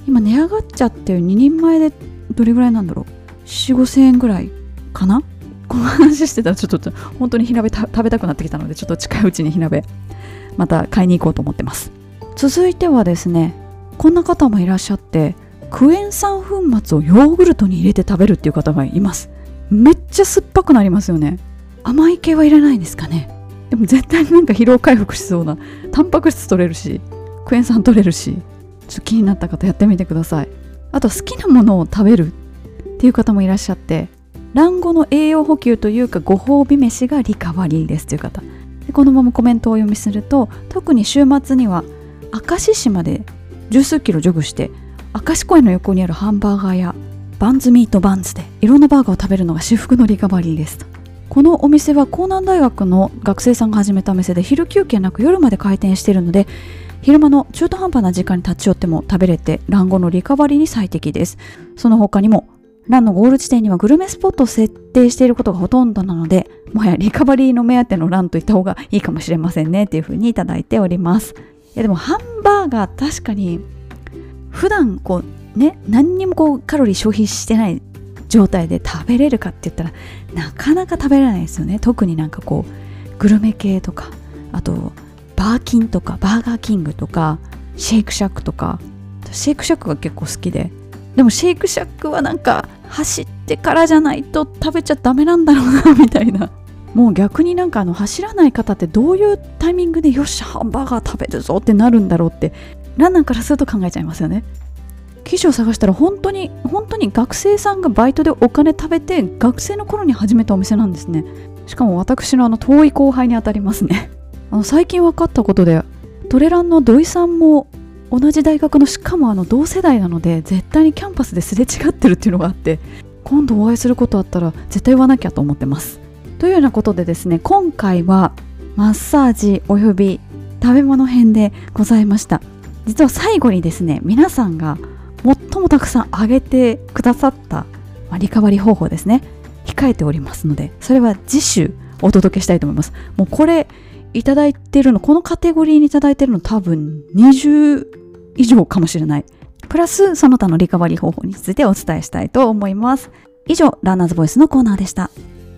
今値上がっちゃってににんまえでどれぐらいなんだろう、よん、ごせんえんぐらいかな。この話してたらちょっと本当に火鍋た食べたくなってきたので、ちょっと近いうちに火鍋また買いに行こうと思ってます。続いてはですね、こんな方もいらっしゃって、クエン酸粉末をヨーグルトに入れて食べるっていう方がいます。めっちゃ酸っぱくなりますよね。甘い系はいらないんですかね。でも絶対になんか疲労回復しそうな、タンパク質取れるしクエン酸取れるし、ちょっと気になった方やってみてください。あと好きなものを食べるっていう方もいらっしゃって、卵黄の栄養補給というかご褒美飯がリカバリーですという方で、このままコメントをお読みすると、特に週末には明石市まで十数キロジョグして、明石公園の横にあるハンバーガーやバンズミートバンズでいろんなバーガーを食べるのが至福のリカバリーですと。このお店は江南大学の学生さんが始めたお店で、昼休憩なく夜まで開店しているので、昼間の中途半端な時間に立ち寄っても食べれて、卵黄のリカバリーに最適です。その他にもランのゴール地点にはグルメスポットを設定していることがほとんどなので、もはやリカバリーの目当てのランと言った方がいいかもしれませんねっていう風にいただいております。いやでもハンバーガー、確かに普段こうね、何にもこうカロリー消費してない状態で食べれるかって言ったらなかなか食べれないですよね。特になんかこうグルメ系とか、あとバーキンとかバーガーキングとかシェイクシャックとか、シェイクシャックが結構好きで、でもシェイクシャックはなんか走ってからじゃないと食べちゃダメなんだろうなみたいな。もう逆になんかあの走らない方ってどういうタイミングでよっしゃハンバーガー食べるぞってなるんだろうってランナーからすると考えちゃいますよね。記事を探したら本当に本当に学生さんがバイトでお金食べて学生の頃に始めたお店なんですね。しかも私のあの遠い後輩にあたりますね。あの最近分かったことで、トレランの土井さんも同じ大学の、しかもあの同世代なので絶対にキャンパスですれ違ってるっていうのがあって、今度お会いすることあったら絶対言わなきゃと思ってます。というようなことでですね、今回はマッサージおよび食べ物編でございました。実は最後にですね、皆さんが最もたくさん挙げてくださった、まあ、リカバリー方法ですね、控えておりますので、それは次週お届けしたいと思います。もうこれいただいてるの、このカテゴリーにいただいてるの多分にじゅう以上かもしれない。プラスその他のリカバリー方法についてお伝えしたいと思います。以上、ランナーズボイスのコーナーでした。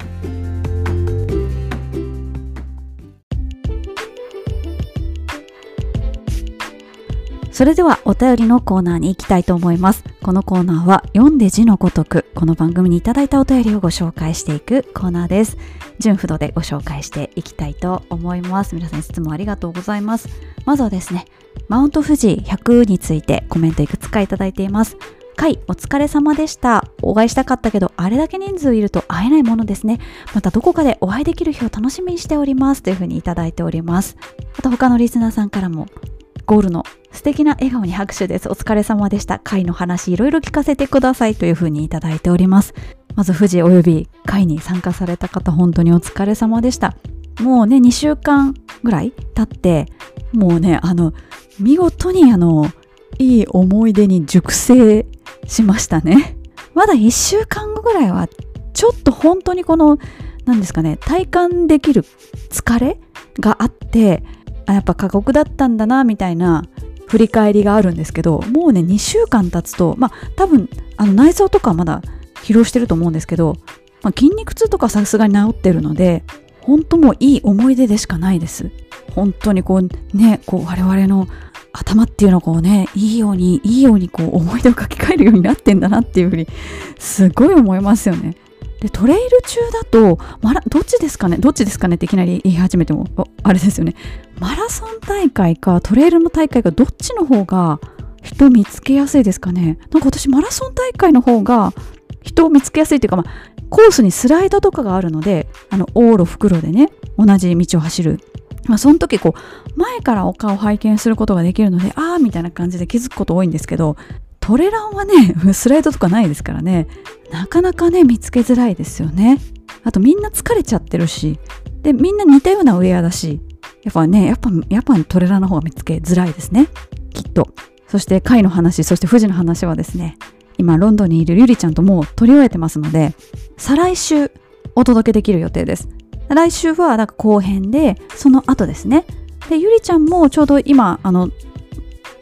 それではお便りのコーナーに行きたいと思います。このコーナーは読んで字のごとく、この番組にいただいたお便りをご紹介していくコーナーです。順不動でご紹介していきたいと思います。皆さんいつもありがとうございます。まずはですね、マウント富士ひゃくについてコメントいくつかいただいています。会お疲れ様でした。お会いしたかったけどあれだけ人数いると会えないものですね。またどこかでお会いできる日を楽しみにしておりますというふうにいただいております。あと他のリスナーさんからも、ゴールの素敵な笑顔に拍手です。お疲れ様でした。会の話いろいろ聞かせてくださいというふうにいただいております。まず富士および会に参加された方、本当にお疲れ様でした。もうねにしゅうかんぐらい経って、もうねあの見事にあのいい思い出に熟成しましたね。まだいっしゅうかんごぐらいはちょっと本当にこの何ですかね、体感できる疲れがあって、あやっぱ過酷だったんだなみたいな振り返りがあるんですけど、もうねにしゅうかん経つと、まあ多分あの内臓とかまだ疲労してると思うんですけど、まあ、筋肉痛とかさすがに治ってるので、本当もういい思い出でしかないです。本当にこうね、こう我々の頭っていうのをこうね、いいようにいいようにこう思い出を書き換えるようになってんだなっていうふうにすごい思いますよね。でトレイル中だとマラどっちですかねどっちですかねっていきなり言い始めてもあれですよね。マラソン大会かトレイルの大会か、どっちの方が人見つけやすいですかね。なんか私マラソン大会の方が人を見つけやすいというか、まあ、コースにスライドとかがあるので、あの往路袋でね同じ道を走る、まあ、その時こう前から丘を拝見することができるので、あーみたいな感じで気づくこと多いんですけど、トレランはねスライドとかないですからね、なかなかね見つけづらいですよね。あとみんな疲れちゃってるし、でみんな似たようなウェアだし、やっぱねやっぱやっぱトレランの方が見つけづらいですね、きっと。そして会の話、そして富士の話はですね、今ロンドンにいるゆりちゃんともう取り終えてますので、再来週お届けできる予定です。来週はなんか後編で、その後ですね。でゆりちゃんもちょうど今あの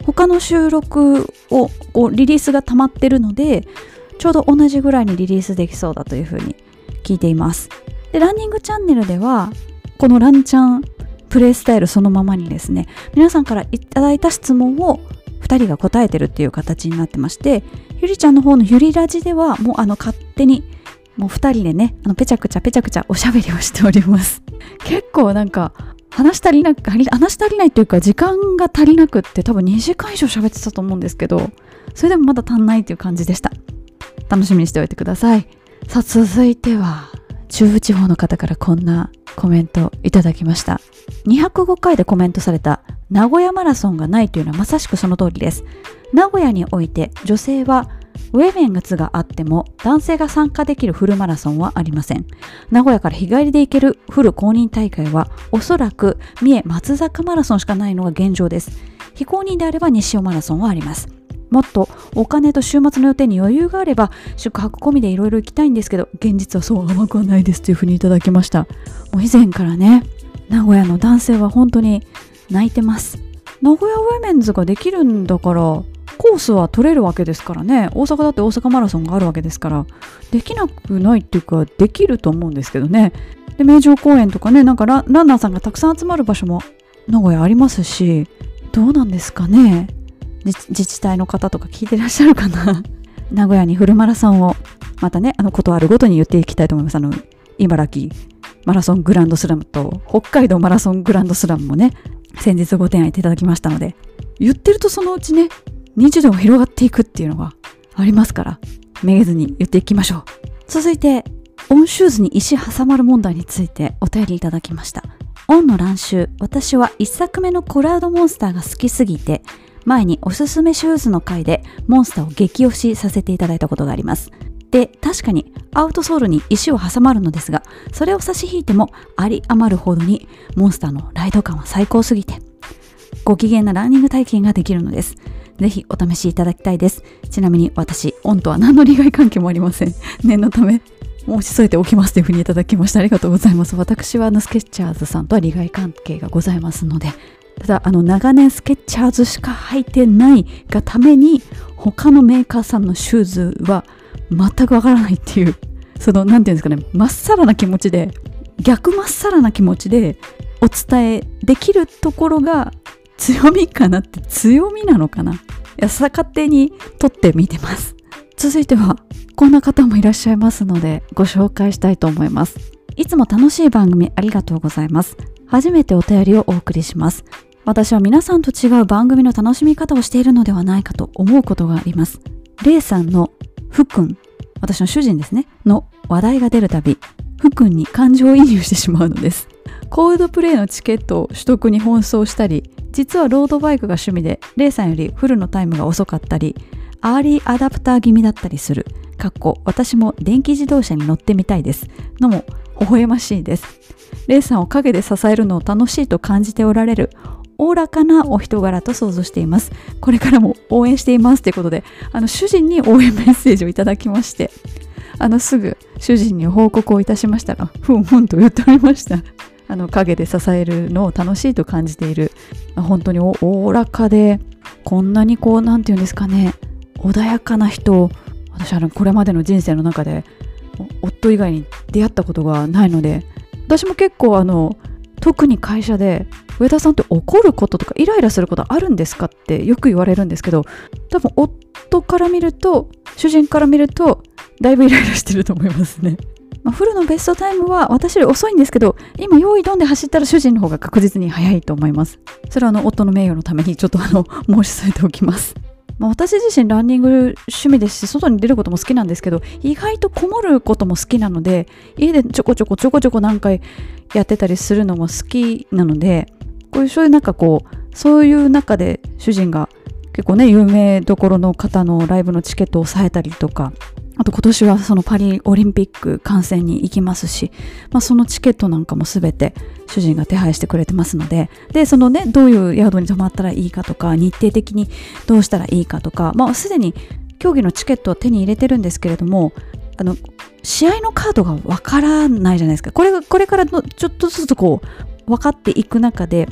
他の収録をこうリリースが溜まってるので、ちょうど同じぐらいにリリースできそうだというふうに聞いています。でランニングチャンネルではこのランちゃんプレイスタイルそのままにですね、皆さんからいただいた質問をふたりが答えてるっていう形になってまして、ゆりちゃんの方のゆりラジではもうあの勝手にもうふたりでね、あのペチャクチャペチャクチャおしゃべりをしております。結構なんか話し足りなく話し足りないというか、時間が足りなくって、多分にじかん以上喋ってたと思うんですけど、それでもまだ足んないっていう感じでした。楽しみにしておいてください。さあ続いては中部地方の方からこんなコメントいただきました。にひゃくごかいでコメントされた名古屋マラソンがないというのはまさしくその通りです。名古屋において女性はウェメンツがあっても男性が参加できるフルマラソンはありません。名古屋から日帰りで行けるフル公認大会はおそらく三重松坂マラソンしかないのが現状です。非公認であれば西尾マラソンはあります。もっとお金と週末の予定に余裕があれば宿泊込みでいろいろ行きたいんですけど、現実はそう甘くはないですというふうにいただきました。もう以前からね、名古屋の男性は本当に泣いてます。名古屋ウェメンズができるんだからコースは取れるわけですからね。大阪だって大阪マラソンがあるわけですから、できなくないっていうかできると思うんですけどね。で名城公園とかね、なんか ラ, ランナーさんがたくさん集まる場所も名古屋ありますし、どうなんですかね、自, 自治体の方とか聞いてらっしゃるかな。名古屋にフルマラソンをまたね、あのことあるごとに言っていきたいと思います。あの茨城マラソングランドスラムと北海道マラソングランドスラムもね、先日ご提案いただきましたので、言ってるとそのうちね、認知度が広がっていくっていうのがありますから、めげずに言っていきましょう。続いてオンシューズに石挟まる問題についてお便りいただきました。オンの乱臭、私はいっさくめのコラードモンスターが好きすぎて、前におすすめシューズの回でモンスターを激推しさせていただいたことがあります。で、確かにアウトソールに石を挟まるのですが、それを差し引いてもあり余るほどにモンスターのライド感は最高すぎて、ご機嫌なランニング体験ができるのです。ぜひお試しいただきたいです。ちなみに私、オンとは何の利害関係もありません。念のため申し添えておきますというふうにいただきました。ありがとうございます。私はあのスケッチャーズさんとは利害関係がございますので、ただあの長年スケッチャーズしか履いてないがために他のメーカーさんのシューズは全くわからないっていう、そのなんていうんですかね、まっさらな気持ちで、逆まっさらな気持ちでお伝えできるところが強みかなって、強みなのかな、いやさ勝手に取ってみてます。続いてはこんな方もいらっしゃいますのでご紹介したいと思います。いつも楽しい番組ありがとうございます。初めてお便りをお送りします。私は皆さんと違う番組の楽しみ方をしているのではないかと思うことがあります。レイさんのふくん、私の主人ですね、の話題が出るたび、ふくんに感情移入してしまうのです。コールドプレイのチケットを取得に奔走したり、実はロードバイクが趣味で、レイさんよりフルのタイムが遅かったり、アーリーアダプター気味だったりする。かっこ私も電気自動車に乗ってみたいですのも微笑ましいです。レイさんを陰で支えるのを楽しいと感じておられるおおらかなお人柄と想像しています。これからも応援していますということで、あの主人に応援メッセージをいただきまして、あのすぐ主人に報告をいたしましたら、ふんふんと言っておりました。あの陰で支えるのを楽しいと感じている、本当に お, おおらかで、こんなにこうなんていうんですかね、穏やかな人を私はこれまでの人生の中で夫以外に出会ったことがないので、私も結構あの特に会社で上田さんって怒ることとかイライラすることあるんですかってよく言われるんですけど、多分夫から見ると、主人から見るとだいぶイライラしてると思いますね。まあ、フルのベストタイムは私より遅いんですけど、今用意ドンで走ったら主人の方が確実に速いと思います。それはあの夫の名誉のためにちょっとあの申し添えておきます。まあ、私自身ランニング趣味ですし、外に出ることも好きなんですけど、意外とこもることも好きなので、家でちょこちょこちょこちょこ何回やってたりするのも好きなので、こういうそういうなんかこうそういう中で主人が結構ね、有名どころの方のライブのチケットを抑えたりとか、あと今年はそのパリオリンピック観戦に行きますし、まあ、そのチケットなんかも全て主人が手配してくれてますので、でそのね、どういう宿に泊まったらいいかとか、日程的にどうしたらいいかとか、まあすでに競技のチケットは手に入れてるんですけれども、あの試合のカードがわからないじゃないですか。これがこれからのちょっとずつこう分かっていく中で、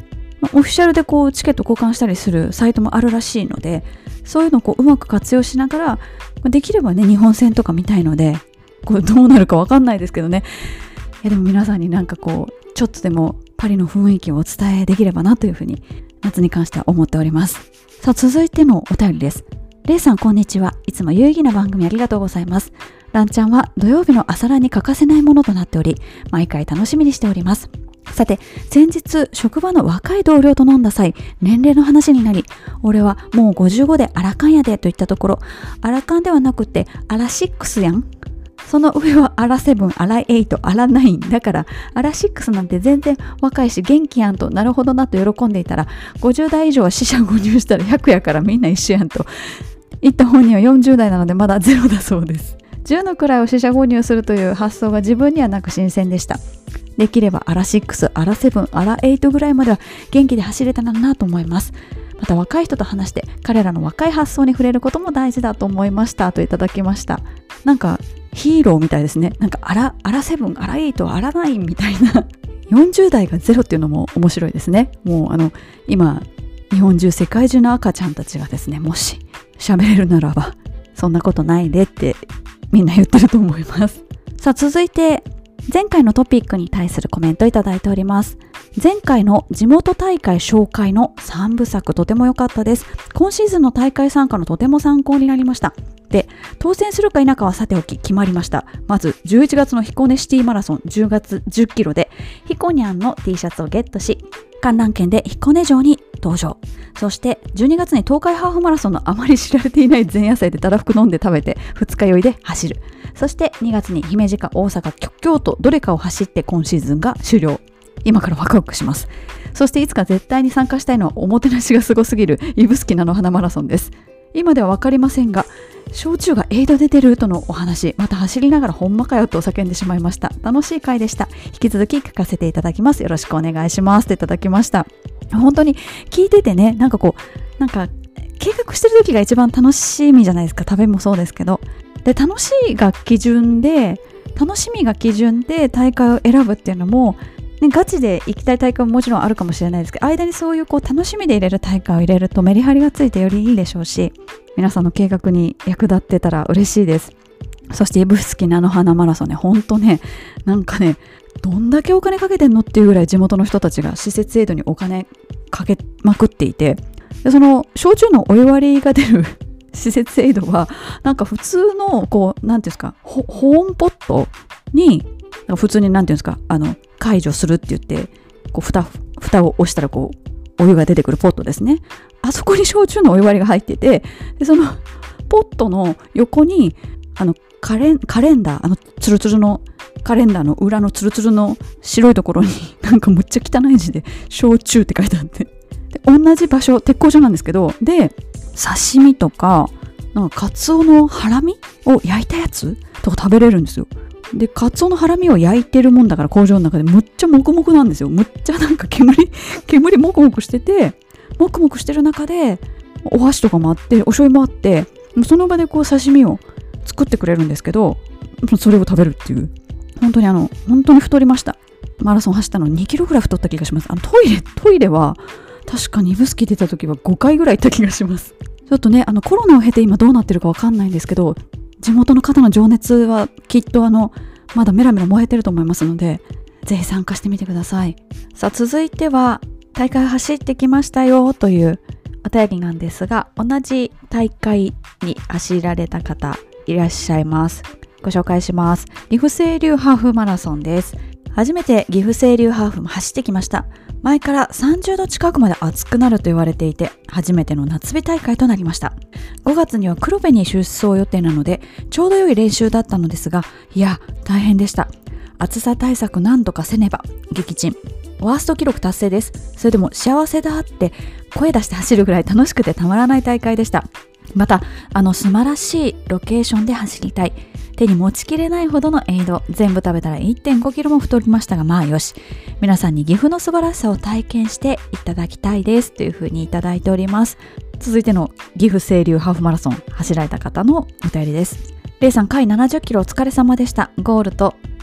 オフィシャルでこうチケット交換したりするサイトもあるらしいので、そういうのをこううまく活用しながら、できればね日本戦とか見たいので、こうどうなるかわかんないですけどね。いやでも皆さんになんかこうちょっとでもパリの雰囲気をお伝えできればなというふうに夏に関しては思っております。さあ続いてのお便りです。レイさんこんにちは。いつも有意義な番組ありがとうございます。ランちゃんは土曜日の朝ランに欠かせないものとなっており、毎回楽しみにしております。さて、先日職場の若い同僚と飲んだ際、年齢の話になり、俺はもうごじゅうごでアラカンやでと言ったところ、アラカンではなくてアラシックスやん。その上はアラセブン、アラエイト、アラナインだから、アラシックスなんて全然若いし元気やんと、なるほどなと喜んでいたら、ごじゅう代以上は四捨五入したらひゃくやからみんな一緒やんと言った本人はよんじゅう代なのでまだゼロだそうです。じゅうの位を四捨五入するという発想が自分にはなく新鮮でした。できればアラシックス、アラセブン、アラエイトぐらいまでは元気で走れたらなと思います。また若い人と話して彼らの若い発想に触れることも大事だと思いましたといただきました。なんかヒーローみたいですね。なんかアラ、アラセブン、アラエイト、アラナインみたいなよんじゅう代がゼロっていうのも面白いですね。もうあの今日本中世界中の赤ちゃんたちがですね、もし喋れるならばそんなことないでってみんな言ってると思います。さあ続いて前回のトピックに対するコメントいただいております。前回の地元大会紹介のさんぶ作とても良かったです。今シーズンの大会参加のとても参考になりました。で、当選するか否かはさておき決まりました。まずじゅういちがつの彦根シティマラソンじゅうがつじゅっキロでひこにゃんの T シャツをゲットし、観覧券で彦根城に登場。そしてじゅうにがつに東海ハーフマラソンのあまり知られていない前夜祭でたらふく飲んで食べて二日酔いで走る。そしてにがつに姫路か大阪、京都どれかを走って今シーズンが終了。今からワクワクします。そしていつか絶対に参加したいのはおもてなしがすごすぎる指宿菜の花マラソンです。今では分かりませんが、焼酎がエイドで出るとのお話、また走りながらほんまかよと叫んでしまいました。楽しい回でした。引き続き聞かせていただきます。よろしくお願いしますといただきました。本当に聞いててね、なんかこうなんか計画してる時が一番楽しみじゃないですか。旅もそうですけど、で楽しいが基準で楽しみが基準で大会を選ぶっていうのも、ね、ガチで行きたい大会ももちろんあるかもしれないですけど、間にそういうこう楽しみで入れる大会を入れるとメリハリがついてよりいいでしょうし、皆さんの計画に役立ってたら嬉しいです。そして指宿菜の花マラソンね、ほんとね、なんかね、どんだけお金かけてんのっていうぐらい地元の人たちが施設エイドにお金かけまくっていて、でその焼酎のお湯割りが出る施設エイドはなんか普通のこうなんていうんですか、保温ポットに普通になんていうんですか、あの解除するって言ってこう蓋蓋を押したらこうお湯が出てくるポットですね。あそこに焼酎のお湯割りが入ってて、でそのポットの横にあのカレン、カレンダー、あのツルツルのカレンダーの裏のツルツルの白いところになんかむっちゃ汚い字で焼酎って書いてあって、で同じ場所、鉄工所なんですけど、で刺身とかなんかカツオのハラミを焼いたやつとか食べれるんですよ。でカツオのハラミを焼いてるもんだから工場の中でむっちゃモクモクなんですよ。むっちゃなんか煙煙モクモクしてて、モクモクしてる中でお箸とかもあってお醤油もあって、その場でこう刺身を作ってくれるんですけど、それを食べるっていう、本当にあの本当に太りました。マラソン走ったのにキロぐらい太った気がします。あのトイレトイレは確かに指宿出た時はごかいぐらい行った気がします。ちょっとね、あのコロナを経て今どうなってるかわかんないんですけど、地元の方の情熱はきっとあのまだメラメラ燃えてると思いますので、ぜひ参加してみてください。さあ続いては大会走ってきましたよというお便りなんですが、同じ大会に走られた方いらっしゃいます。ご紹介します。岐阜清流ハーフマラソンです。初めて岐阜清流ハーフも走ってきました。前からさんじゅうど近くまで暑くなると言われていて、初めての夏日大会となりました。ごがつには黒部に出走予定なのでちょうど良い練習だったのですが、いや大変でした。暑さ対策なんとかせねば撃沈。ワースト記録達成です。それでも幸せだって声出して走るぐらい楽しくてたまらない大会でした。またあの素晴らしいロケーションで走りたい。手に持ちきれないほどのエイド、全部食べたら いってんごキロも太りましたが、まあよし、皆さんに岐阜の素晴らしさを体験していただきたいですというふうにいただいております。続いての岐阜清流ハーフマラソン走られた方のお便りです。レイさん、回ななじゅっキロお疲れ様でした。ゴールと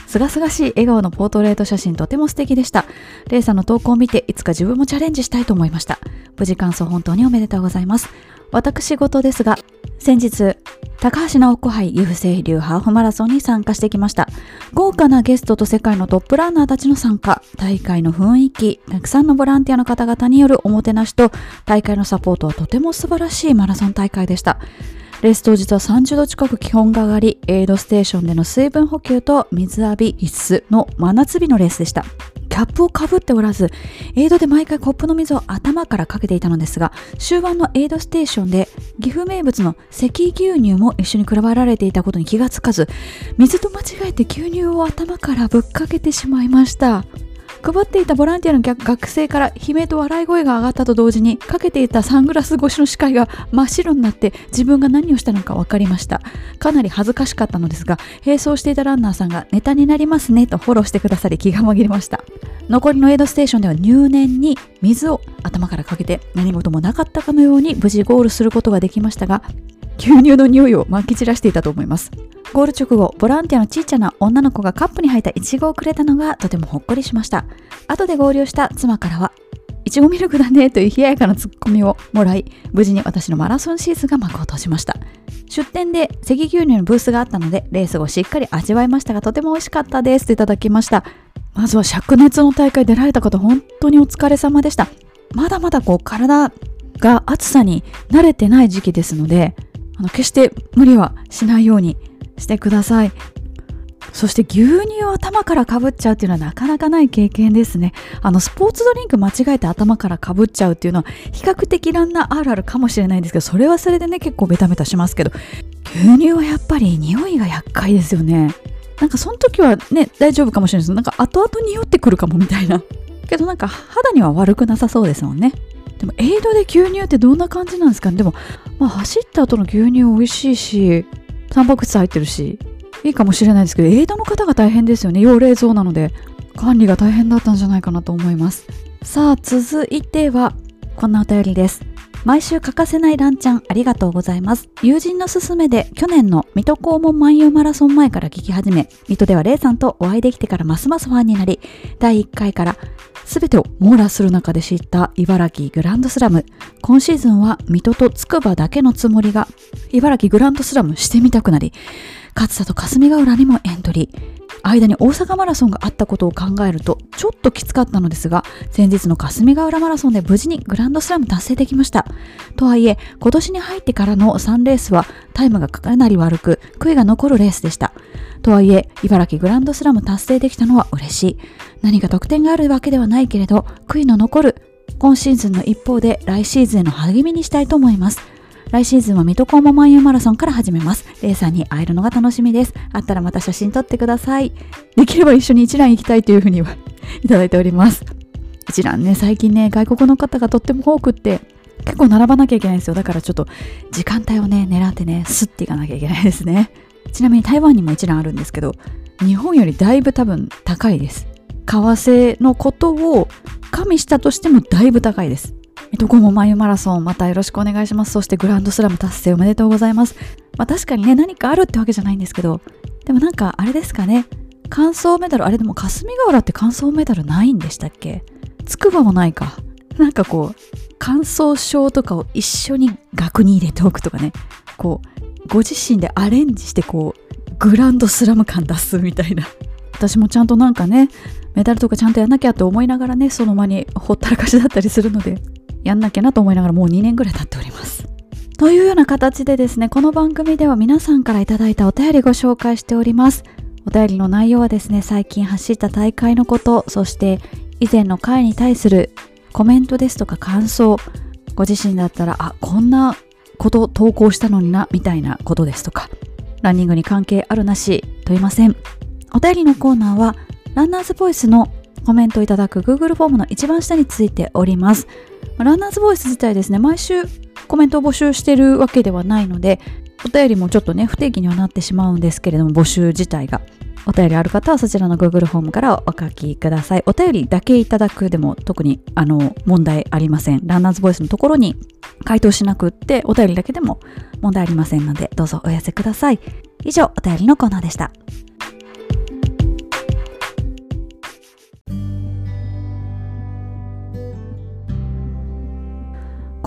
すがすがしい笑顔のポートレート写真とても素敵でした。レイさんの投稿を見ていつか自分もチャレンジしたいと思いました。無事完走本当におめでとうございます。私事ですが、先日高橋直子杯岐阜清流ハーフマラソンに参加してきました。豪華なゲストと世界のトップランナーたちの参加、大会の雰囲気、たくさんのボランティアの方々によるおもてなしと大会のサポートはとても素晴らしいマラソン大会でした。レース当日はさんじゅうど近く気温が上がり、エイドステーションでの水分補給と水浴び必須の真夏日のレースでした。キャップをかぶっておらず、エイドで毎回コップの水を頭からかけていたのですが、終盤のエイドステーションで岐阜名物の赤牛乳も一緒に配られていたことに気がつかず、水と間違えて牛乳を頭からぶっかけてしまいました。配っていたボランティアの学生から悲鳴と笑い声が上がったと同時に、かけていたサングラス越しの視界が真っ白になって自分が何をしたのか分かりました。かなり恥ずかしかったのですが、並走していたランナーさんがネタになりますねとフォローしてくださり気が紛れました。残りのエイドステーションでは入念に水を頭からかけて何事もなかったかのように無事ゴールすることができましたが、牛乳の匂いをまき散らしていたと思います。ゴール直後、ボランティアのちっちゃな女の子がカップに入ったイチゴをくれたのがとてもほっこりしました。後で合流した妻からは、イチゴミルクだねという冷ややかなツッコミをもらい、無事に私のマラソンシーズンが幕を閉じました。出店で赤牛乳のブースがあったので、レース後しっかり味わいましたが、とても美味しかったですといただきました。まずは灼熱の大会出られた方、本当にお疲れ様でした。まだまだこう体が暑さに慣れてない時期ですので、あの決して無理はしないようにしてください。そして牛乳を頭からかぶっちゃうっていうのはなかなかない経験ですね。あのスポーツドリンク間違えて頭からかぶっちゃうっていうのは比較的ランナーあるあるかもしれないんですけど、それはそれでね結構ベタベタしますけど、牛乳はやっぱり匂いが厄介ですよね。なんかその時はね大丈夫かもしれないですけど、なんか後々匂ってくるかもみたいな。けどなんか肌には悪くなさそうですもんね。でもエイドで牛乳ってどんな感じなんですかね。でもまあ走った後の牛乳美味しいし、タンパク質入ってるしいいかもしれないですけど、エイドの方が大変ですよね。要冷蔵なので管理が大変だったんじゃないかなと思います。さあ続いてはこんなお便りです。毎週欠かせないランちゃんありがとうございます。友人の勧めで去年の水戸黄門万有マラソン前から聞き始め、水戸ではレイさんとお会いできてからますますファンになり、だいいっかいから全てを網羅する中で知った茨城グランドスラム。今シーズンは水戸と筑波だけのつもりが茨城グランドスラムしてみたくなり、勝田と霞ヶ浦にもエントリー。間に大阪マラソンがあったことを考えるとちょっときつかったのですが、先日の霞ヶ浦マラソンで無事にグランドスラム達成できました。とはいえ今年に入ってからのさんレースはタイムがかなり悪く悔いが残るレースでした。とはいえ茨城グランドスラム達成できたのは嬉しい。何か得点があるわけではないけれど、悔いの残る今シーズンの一方で来シーズンへの励みにしたいと思います。来シーズンは水戸黄門万有マラソンから始めます。レイさんに会えるのが楽しみです。あったらまた写真撮ってください。できれば一緒に一覧行きたいというふうにはいただいております。一覧ね、最近ね外国の方がとっても多くって結構並ばなきゃいけないんですよ。だからちょっと時間帯をね狙ってねスッていかなきゃいけないですね。ちなみに台湾にも一覧あるんですけど、日本よりだいぶ多分高いです。為替のことを加味したとしてもだいぶ高いです。水戸黄門万有マラソンまたよろしくお願いします。そしてグランドスラム達成おめでとうございます。まあ確かにね何かあるってわけじゃないんですけど、でもなんかあれですかね、完走メダル、あれでも霞ヶ浦って完走メダルないんでしたっけ。筑波もないか。なんかこう完走証とかを一緒に額に入れておくとかね、こうご自身でアレンジしてこうグランドスラム感出すみたいな。私もちゃんとなんかねメダルとかちゃんとやんなきゃって思いながらね、その間にほったらかしだったりするのでやんなきゃなと思いながらもうにねんぐらい経っております。というような形でですね、この番組では皆さんからいただいたお便りご紹介しております。お便りの内容はですね、最近走った大会のこと、そして以前の回に対するコメントですとか感想、ご自身だったらあこんなこと投稿したのになみたいなことですとか、ランニングに関係あるなし問いません。お便りのコーナーはランナーズボイスのコメントいただく Google フォームの一番下についております。ランナーズボイス自体ですね、毎週コメントを募集しているわけではないので、お便りもちょっとね不定期にはなってしまうんですけれども、募集自体がお便りある方はそちらの Google フォームからお書きください。お便りだけいただくでも特にあの問題ありません。ランナーズボイスのところに回答しなくってお便りだけでも問題ありませんので、どうぞお寄せください。以上お便りのコーナーでした。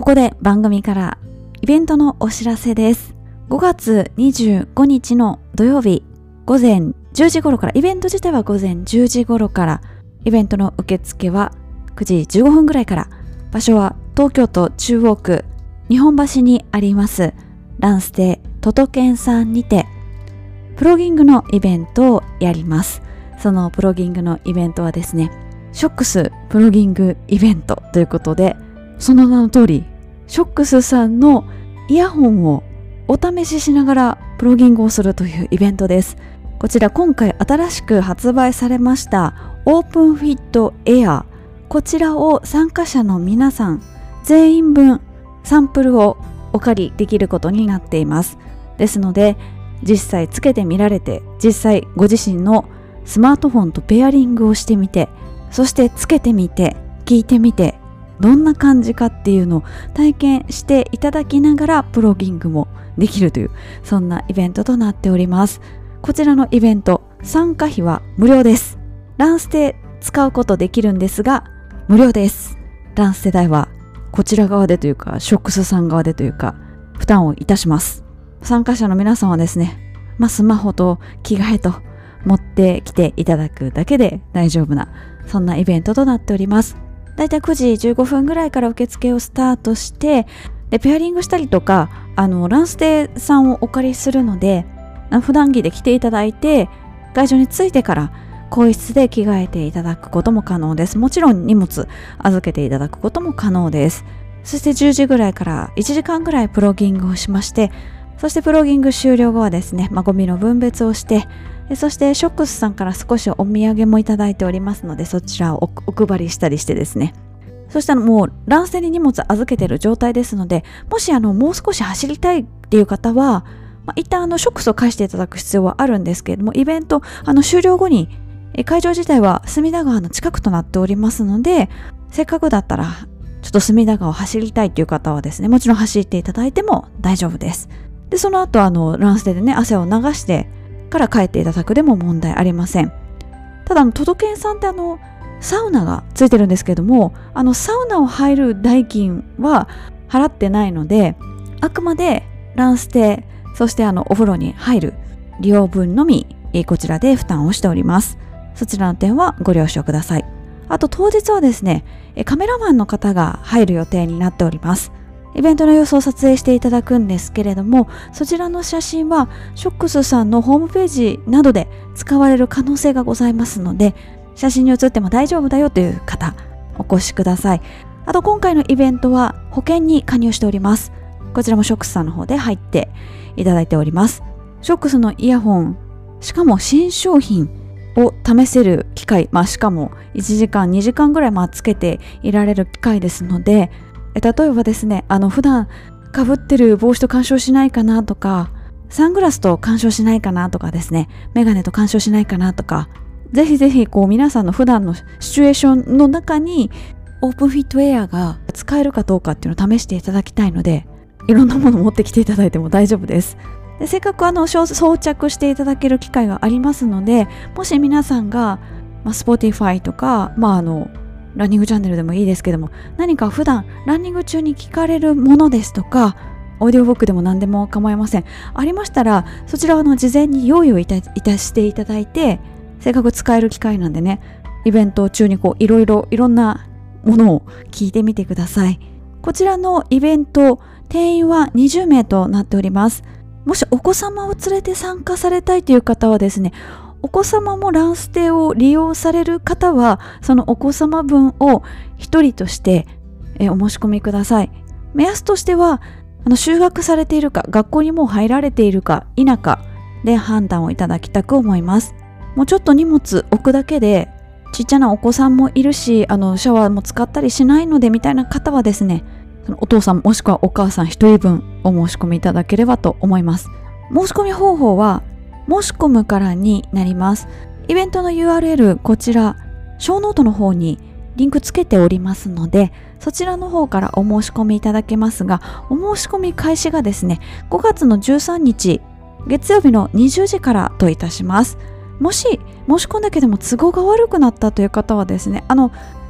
ここで番組からイベントのお知らせです。ごがつにじゅうごにちの土曜日午前じゅうじ頃から、イベント自体は午前じゅうじ頃から、イベントの受付はくじじゅうごふんぐらいから、場所は東京都中央区日本橋にありますランステトトケンさんにてプロギングのイベントをやります。そのプロギングのイベントはですね、ショックスプロギングイベントということで、その名の通りショックスさんのイヤホンをお試ししながらプロギングをするというイベントです。こちら今回新しく発売されましたオープンフィットエア、こちらを参加者の皆さん全員分サンプルをお借りできることになっています。ですので実際つけてみられて、実際ご自身のスマートフォンとペアリングをしてみて、そしてつけてみて聞いてみて、どんな感じかっていうのを体験していただきながらプロギングもできるという、そんなイベントとなっております。こちらのイベント、参加費は無料です。ランステ使うことできるんですが無料です。ランステ代はこちら側でというか、ショックスさん側でというか負担をいたします。参加者の皆さんはですね、まあ、スマホと着替えと持ってきていただくだけで大丈夫な、そんなイベントとなっております。だいたいくじじゅうごふんぐらいから受付をスタートして、でペアリングしたりとか、あのランステさんをお借りするので、普段着で来ていただいて会場に着いてから更衣室で着替えていただくことも可能です。もちろん荷物預けていただくことも可能です。そしてじゅうじぐらいからいちじかんぐらいプロギングをしまして、そしてプロギング終了後はですね、まあ、ゴミの分別をして、そしてショックスさんから少しお土産もいただいておりますので、そちらをお配りしたりしてですね、そしたらもうランステに荷物預けている状態ですので、もしあのもう少し走りたいっていう方は、まあ、一旦あのショックスを返していただく必要はあるんですけれども、イベントあの終了後に会場自体は隅田川の近くとなっておりますので、せっかくだったらちょっと隅田川を走りたいという方はですね、もちろん走っていただいても大丈夫です。でその後あのランステでね、汗を流してから帰っていただくでも問題ありません。ただあのトドケンさんってあのサウナがついてるんですけども、あのサウナを入る代金は払ってないので、あくまでランステ、そしてあのお風呂に入る利用分のみこちらで負担をしております。そちらの点はご了承ください。あと当日はですね、カメラマンの方が入る予定になっております。イベントの様子を撮影していただくんですけれども、そちらの写真はショックスさんのホームページなどで使われる可能性がございますので、写真に写っても大丈夫だよという方お越しください。あと今回のイベントは保険に加入しております。こちらもショックスさんの方で入っていただいております。ショックスのイヤホン、しかも新商品を試せる機会、まあ、しかもいちじかんにじかんぐらいまあつけていられる機会ですので、え例えばですね、あの普段かぶってる帽子と干渉しないかなとか、サングラスと干渉しないかなとかですね、メガネと干渉しないかなとか、ぜひぜひこう皆さんの普段のシチュエーションの中にオープンフィットエアが使えるかどうかっていうのを試していただきたいので、いろんなもの持ってきていただいても大丈夫です。でせっかくあの装着していただける機会がありますので、もし皆さんが、まあ、Spotify とか、まあ、あのランニングチャンネルでもいいですけども、何か普段ランニング中に聞かれるものですとか、オーディオブックでも何でも構いません。ありましたらそちらの事前に用意をいたいたしていただいて、せっかく使える機会なんでね、イベント中にこういろいろいろんなものを聞いてみてください。こちらのイベント、定員はにじゅうめいとなっております。もしお子様を連れて参加されたいという方はですね、お子様もランステを利用される方は、そのお子様分をひとりとしてえお申し込みください。目安としては、あの就学されているか、学校にもう入られているか否かで判断をいただきたく思います。もうちょっと荷物置くだけで、ちっちゃなお子さんもいるし、あのシャワーも使ったりしないのでみたいな方はですね、そのお父さんもしくはお母さんひとりぶんお申し込みいただければと思います。申し込み方法は申し込むからになります。イベントの ユーアールエル、こちらショーノートの方にリンクつけておりますので、そちらの方からお申し込みいただけますが、お申し込み開始がですね、ごがつのじゅうさんにち月曜日のにじゅうじからといたします。もし申し込んだけども都合が悪くなったという方はですね、あの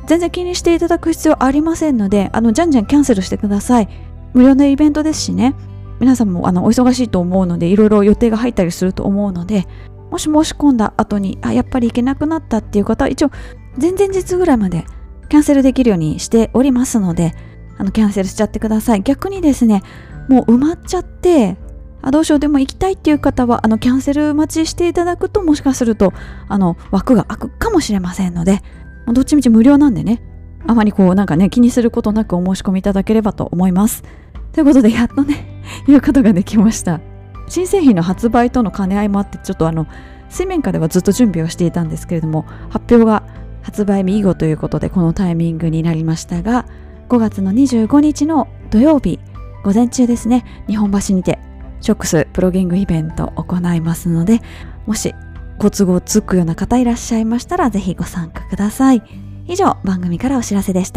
全然気にしていただく必要ありませんので、あのじゃんじゃんキャンセルしてください。無料のイベントですしね、皆さんもあのお忙しいと思うので、いろいろ予定が入ったりすると思うので、もし申し込んだ後にあやっぱり行けなくなったっていう方は、一応前々日ぐらいまでキャンセルできるようにしておりますので、あのキャンセルしちゃってください。逆にですね、もう埋まっちゃってあどうしようでも行きたいっていう方は、あのキャンセル待ちしていただくと、もしかするとあの枠が空くかもしれませんので、どっちみち無料なんでね、あまりこうなんかね気にすることなくお申し込みいただければと思います。ということで、やっとね言うことができました。新製品の発売との兼ね合いもあって、ちょっとあの水面下ではずっと準備をしていたんですけれども、発表が発売日以後ということでこのタイミングになりましたが、ごがつのにじゅうごにちの土曜日午前中ですね、日本橋にてショックスプロギングイベントを行いますので、もしご都合つくような方いらっしゃいましたら、ぜひご参加ください。以上、番組からお知らせでした。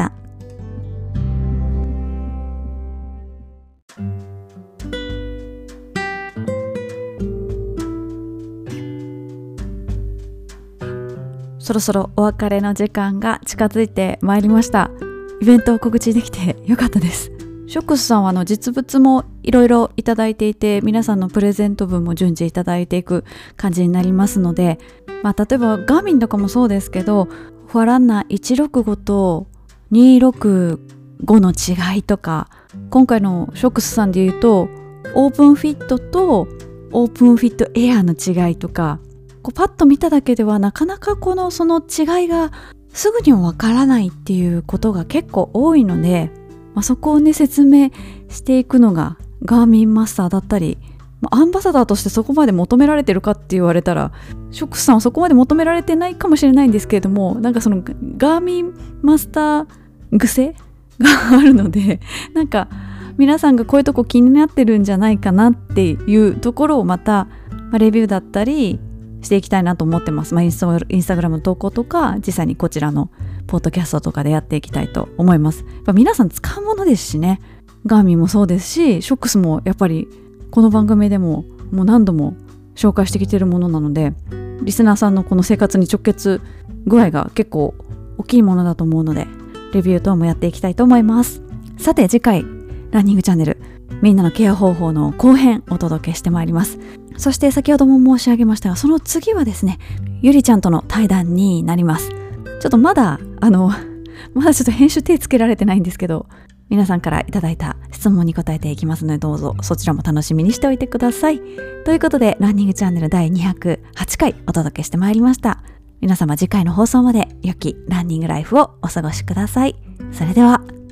そろそろお別れの時間が近づいてまいりました。イベントを告知できてよかったです。ショックスさんはあの実物もいろいろいただいていて、皆さんのプレゼント分も順次いただいていく感じになりますので、まあ、例えばガーミンとかもそうですけど、フォアランナーいちろくごとにひゃくろくじゅうごの違いとか、今回のショックスさんで言うとオープンフィットとオープンフィットエアの違いとか、こうパッと見ただけではなかなかこのその違いがすぐにはわからないっていうことが結構多いので、まあ、そこをね説明していくのがガーミンマスターだったり、まあ、アンバサダーとしてそこまで求められてるかって言われたら、ショックスさんはそこまで求められてないかもしれないんですけれども、なんかそのガーミンマスター癖があるので、なんか皆さんがこういうとこ気になってるんじゃないかなっていうところをまた、まあ、レビューだったりしていきたいなと思ってます。まあ、インスタ、インスタグラムの投稿とか、実際にこちらのポッドキャストとかでやっていきたいと思います。やっぱ皆さん使うものですしね、ガーミンもそうですし、ショックスもやっぱりこの番組でももう何度も紹介してきてるものなので、リスナーさんのこの生活に直結具合が結構大きいものだと思うので、レビュー等もやっていきたいと思います。さて次回、ランニングチャンネルみんなのケア方法の後編お届けしてまいります。そして先ほども申し上げましたが、その次はですね、ゆりちゃんとの対談になります。ちょっとまだあのまだちょっと編集手つけられてないんですけど、皆さんからいただいた質問に答えていきますので、どうぞそちらも楽しみにしておいてください。ということで、ランニングチャンネルだいにひゃくはちかいお届けしてまいりました。皆様次回の放送まで良きランニングライフをお過ごしください。それでは。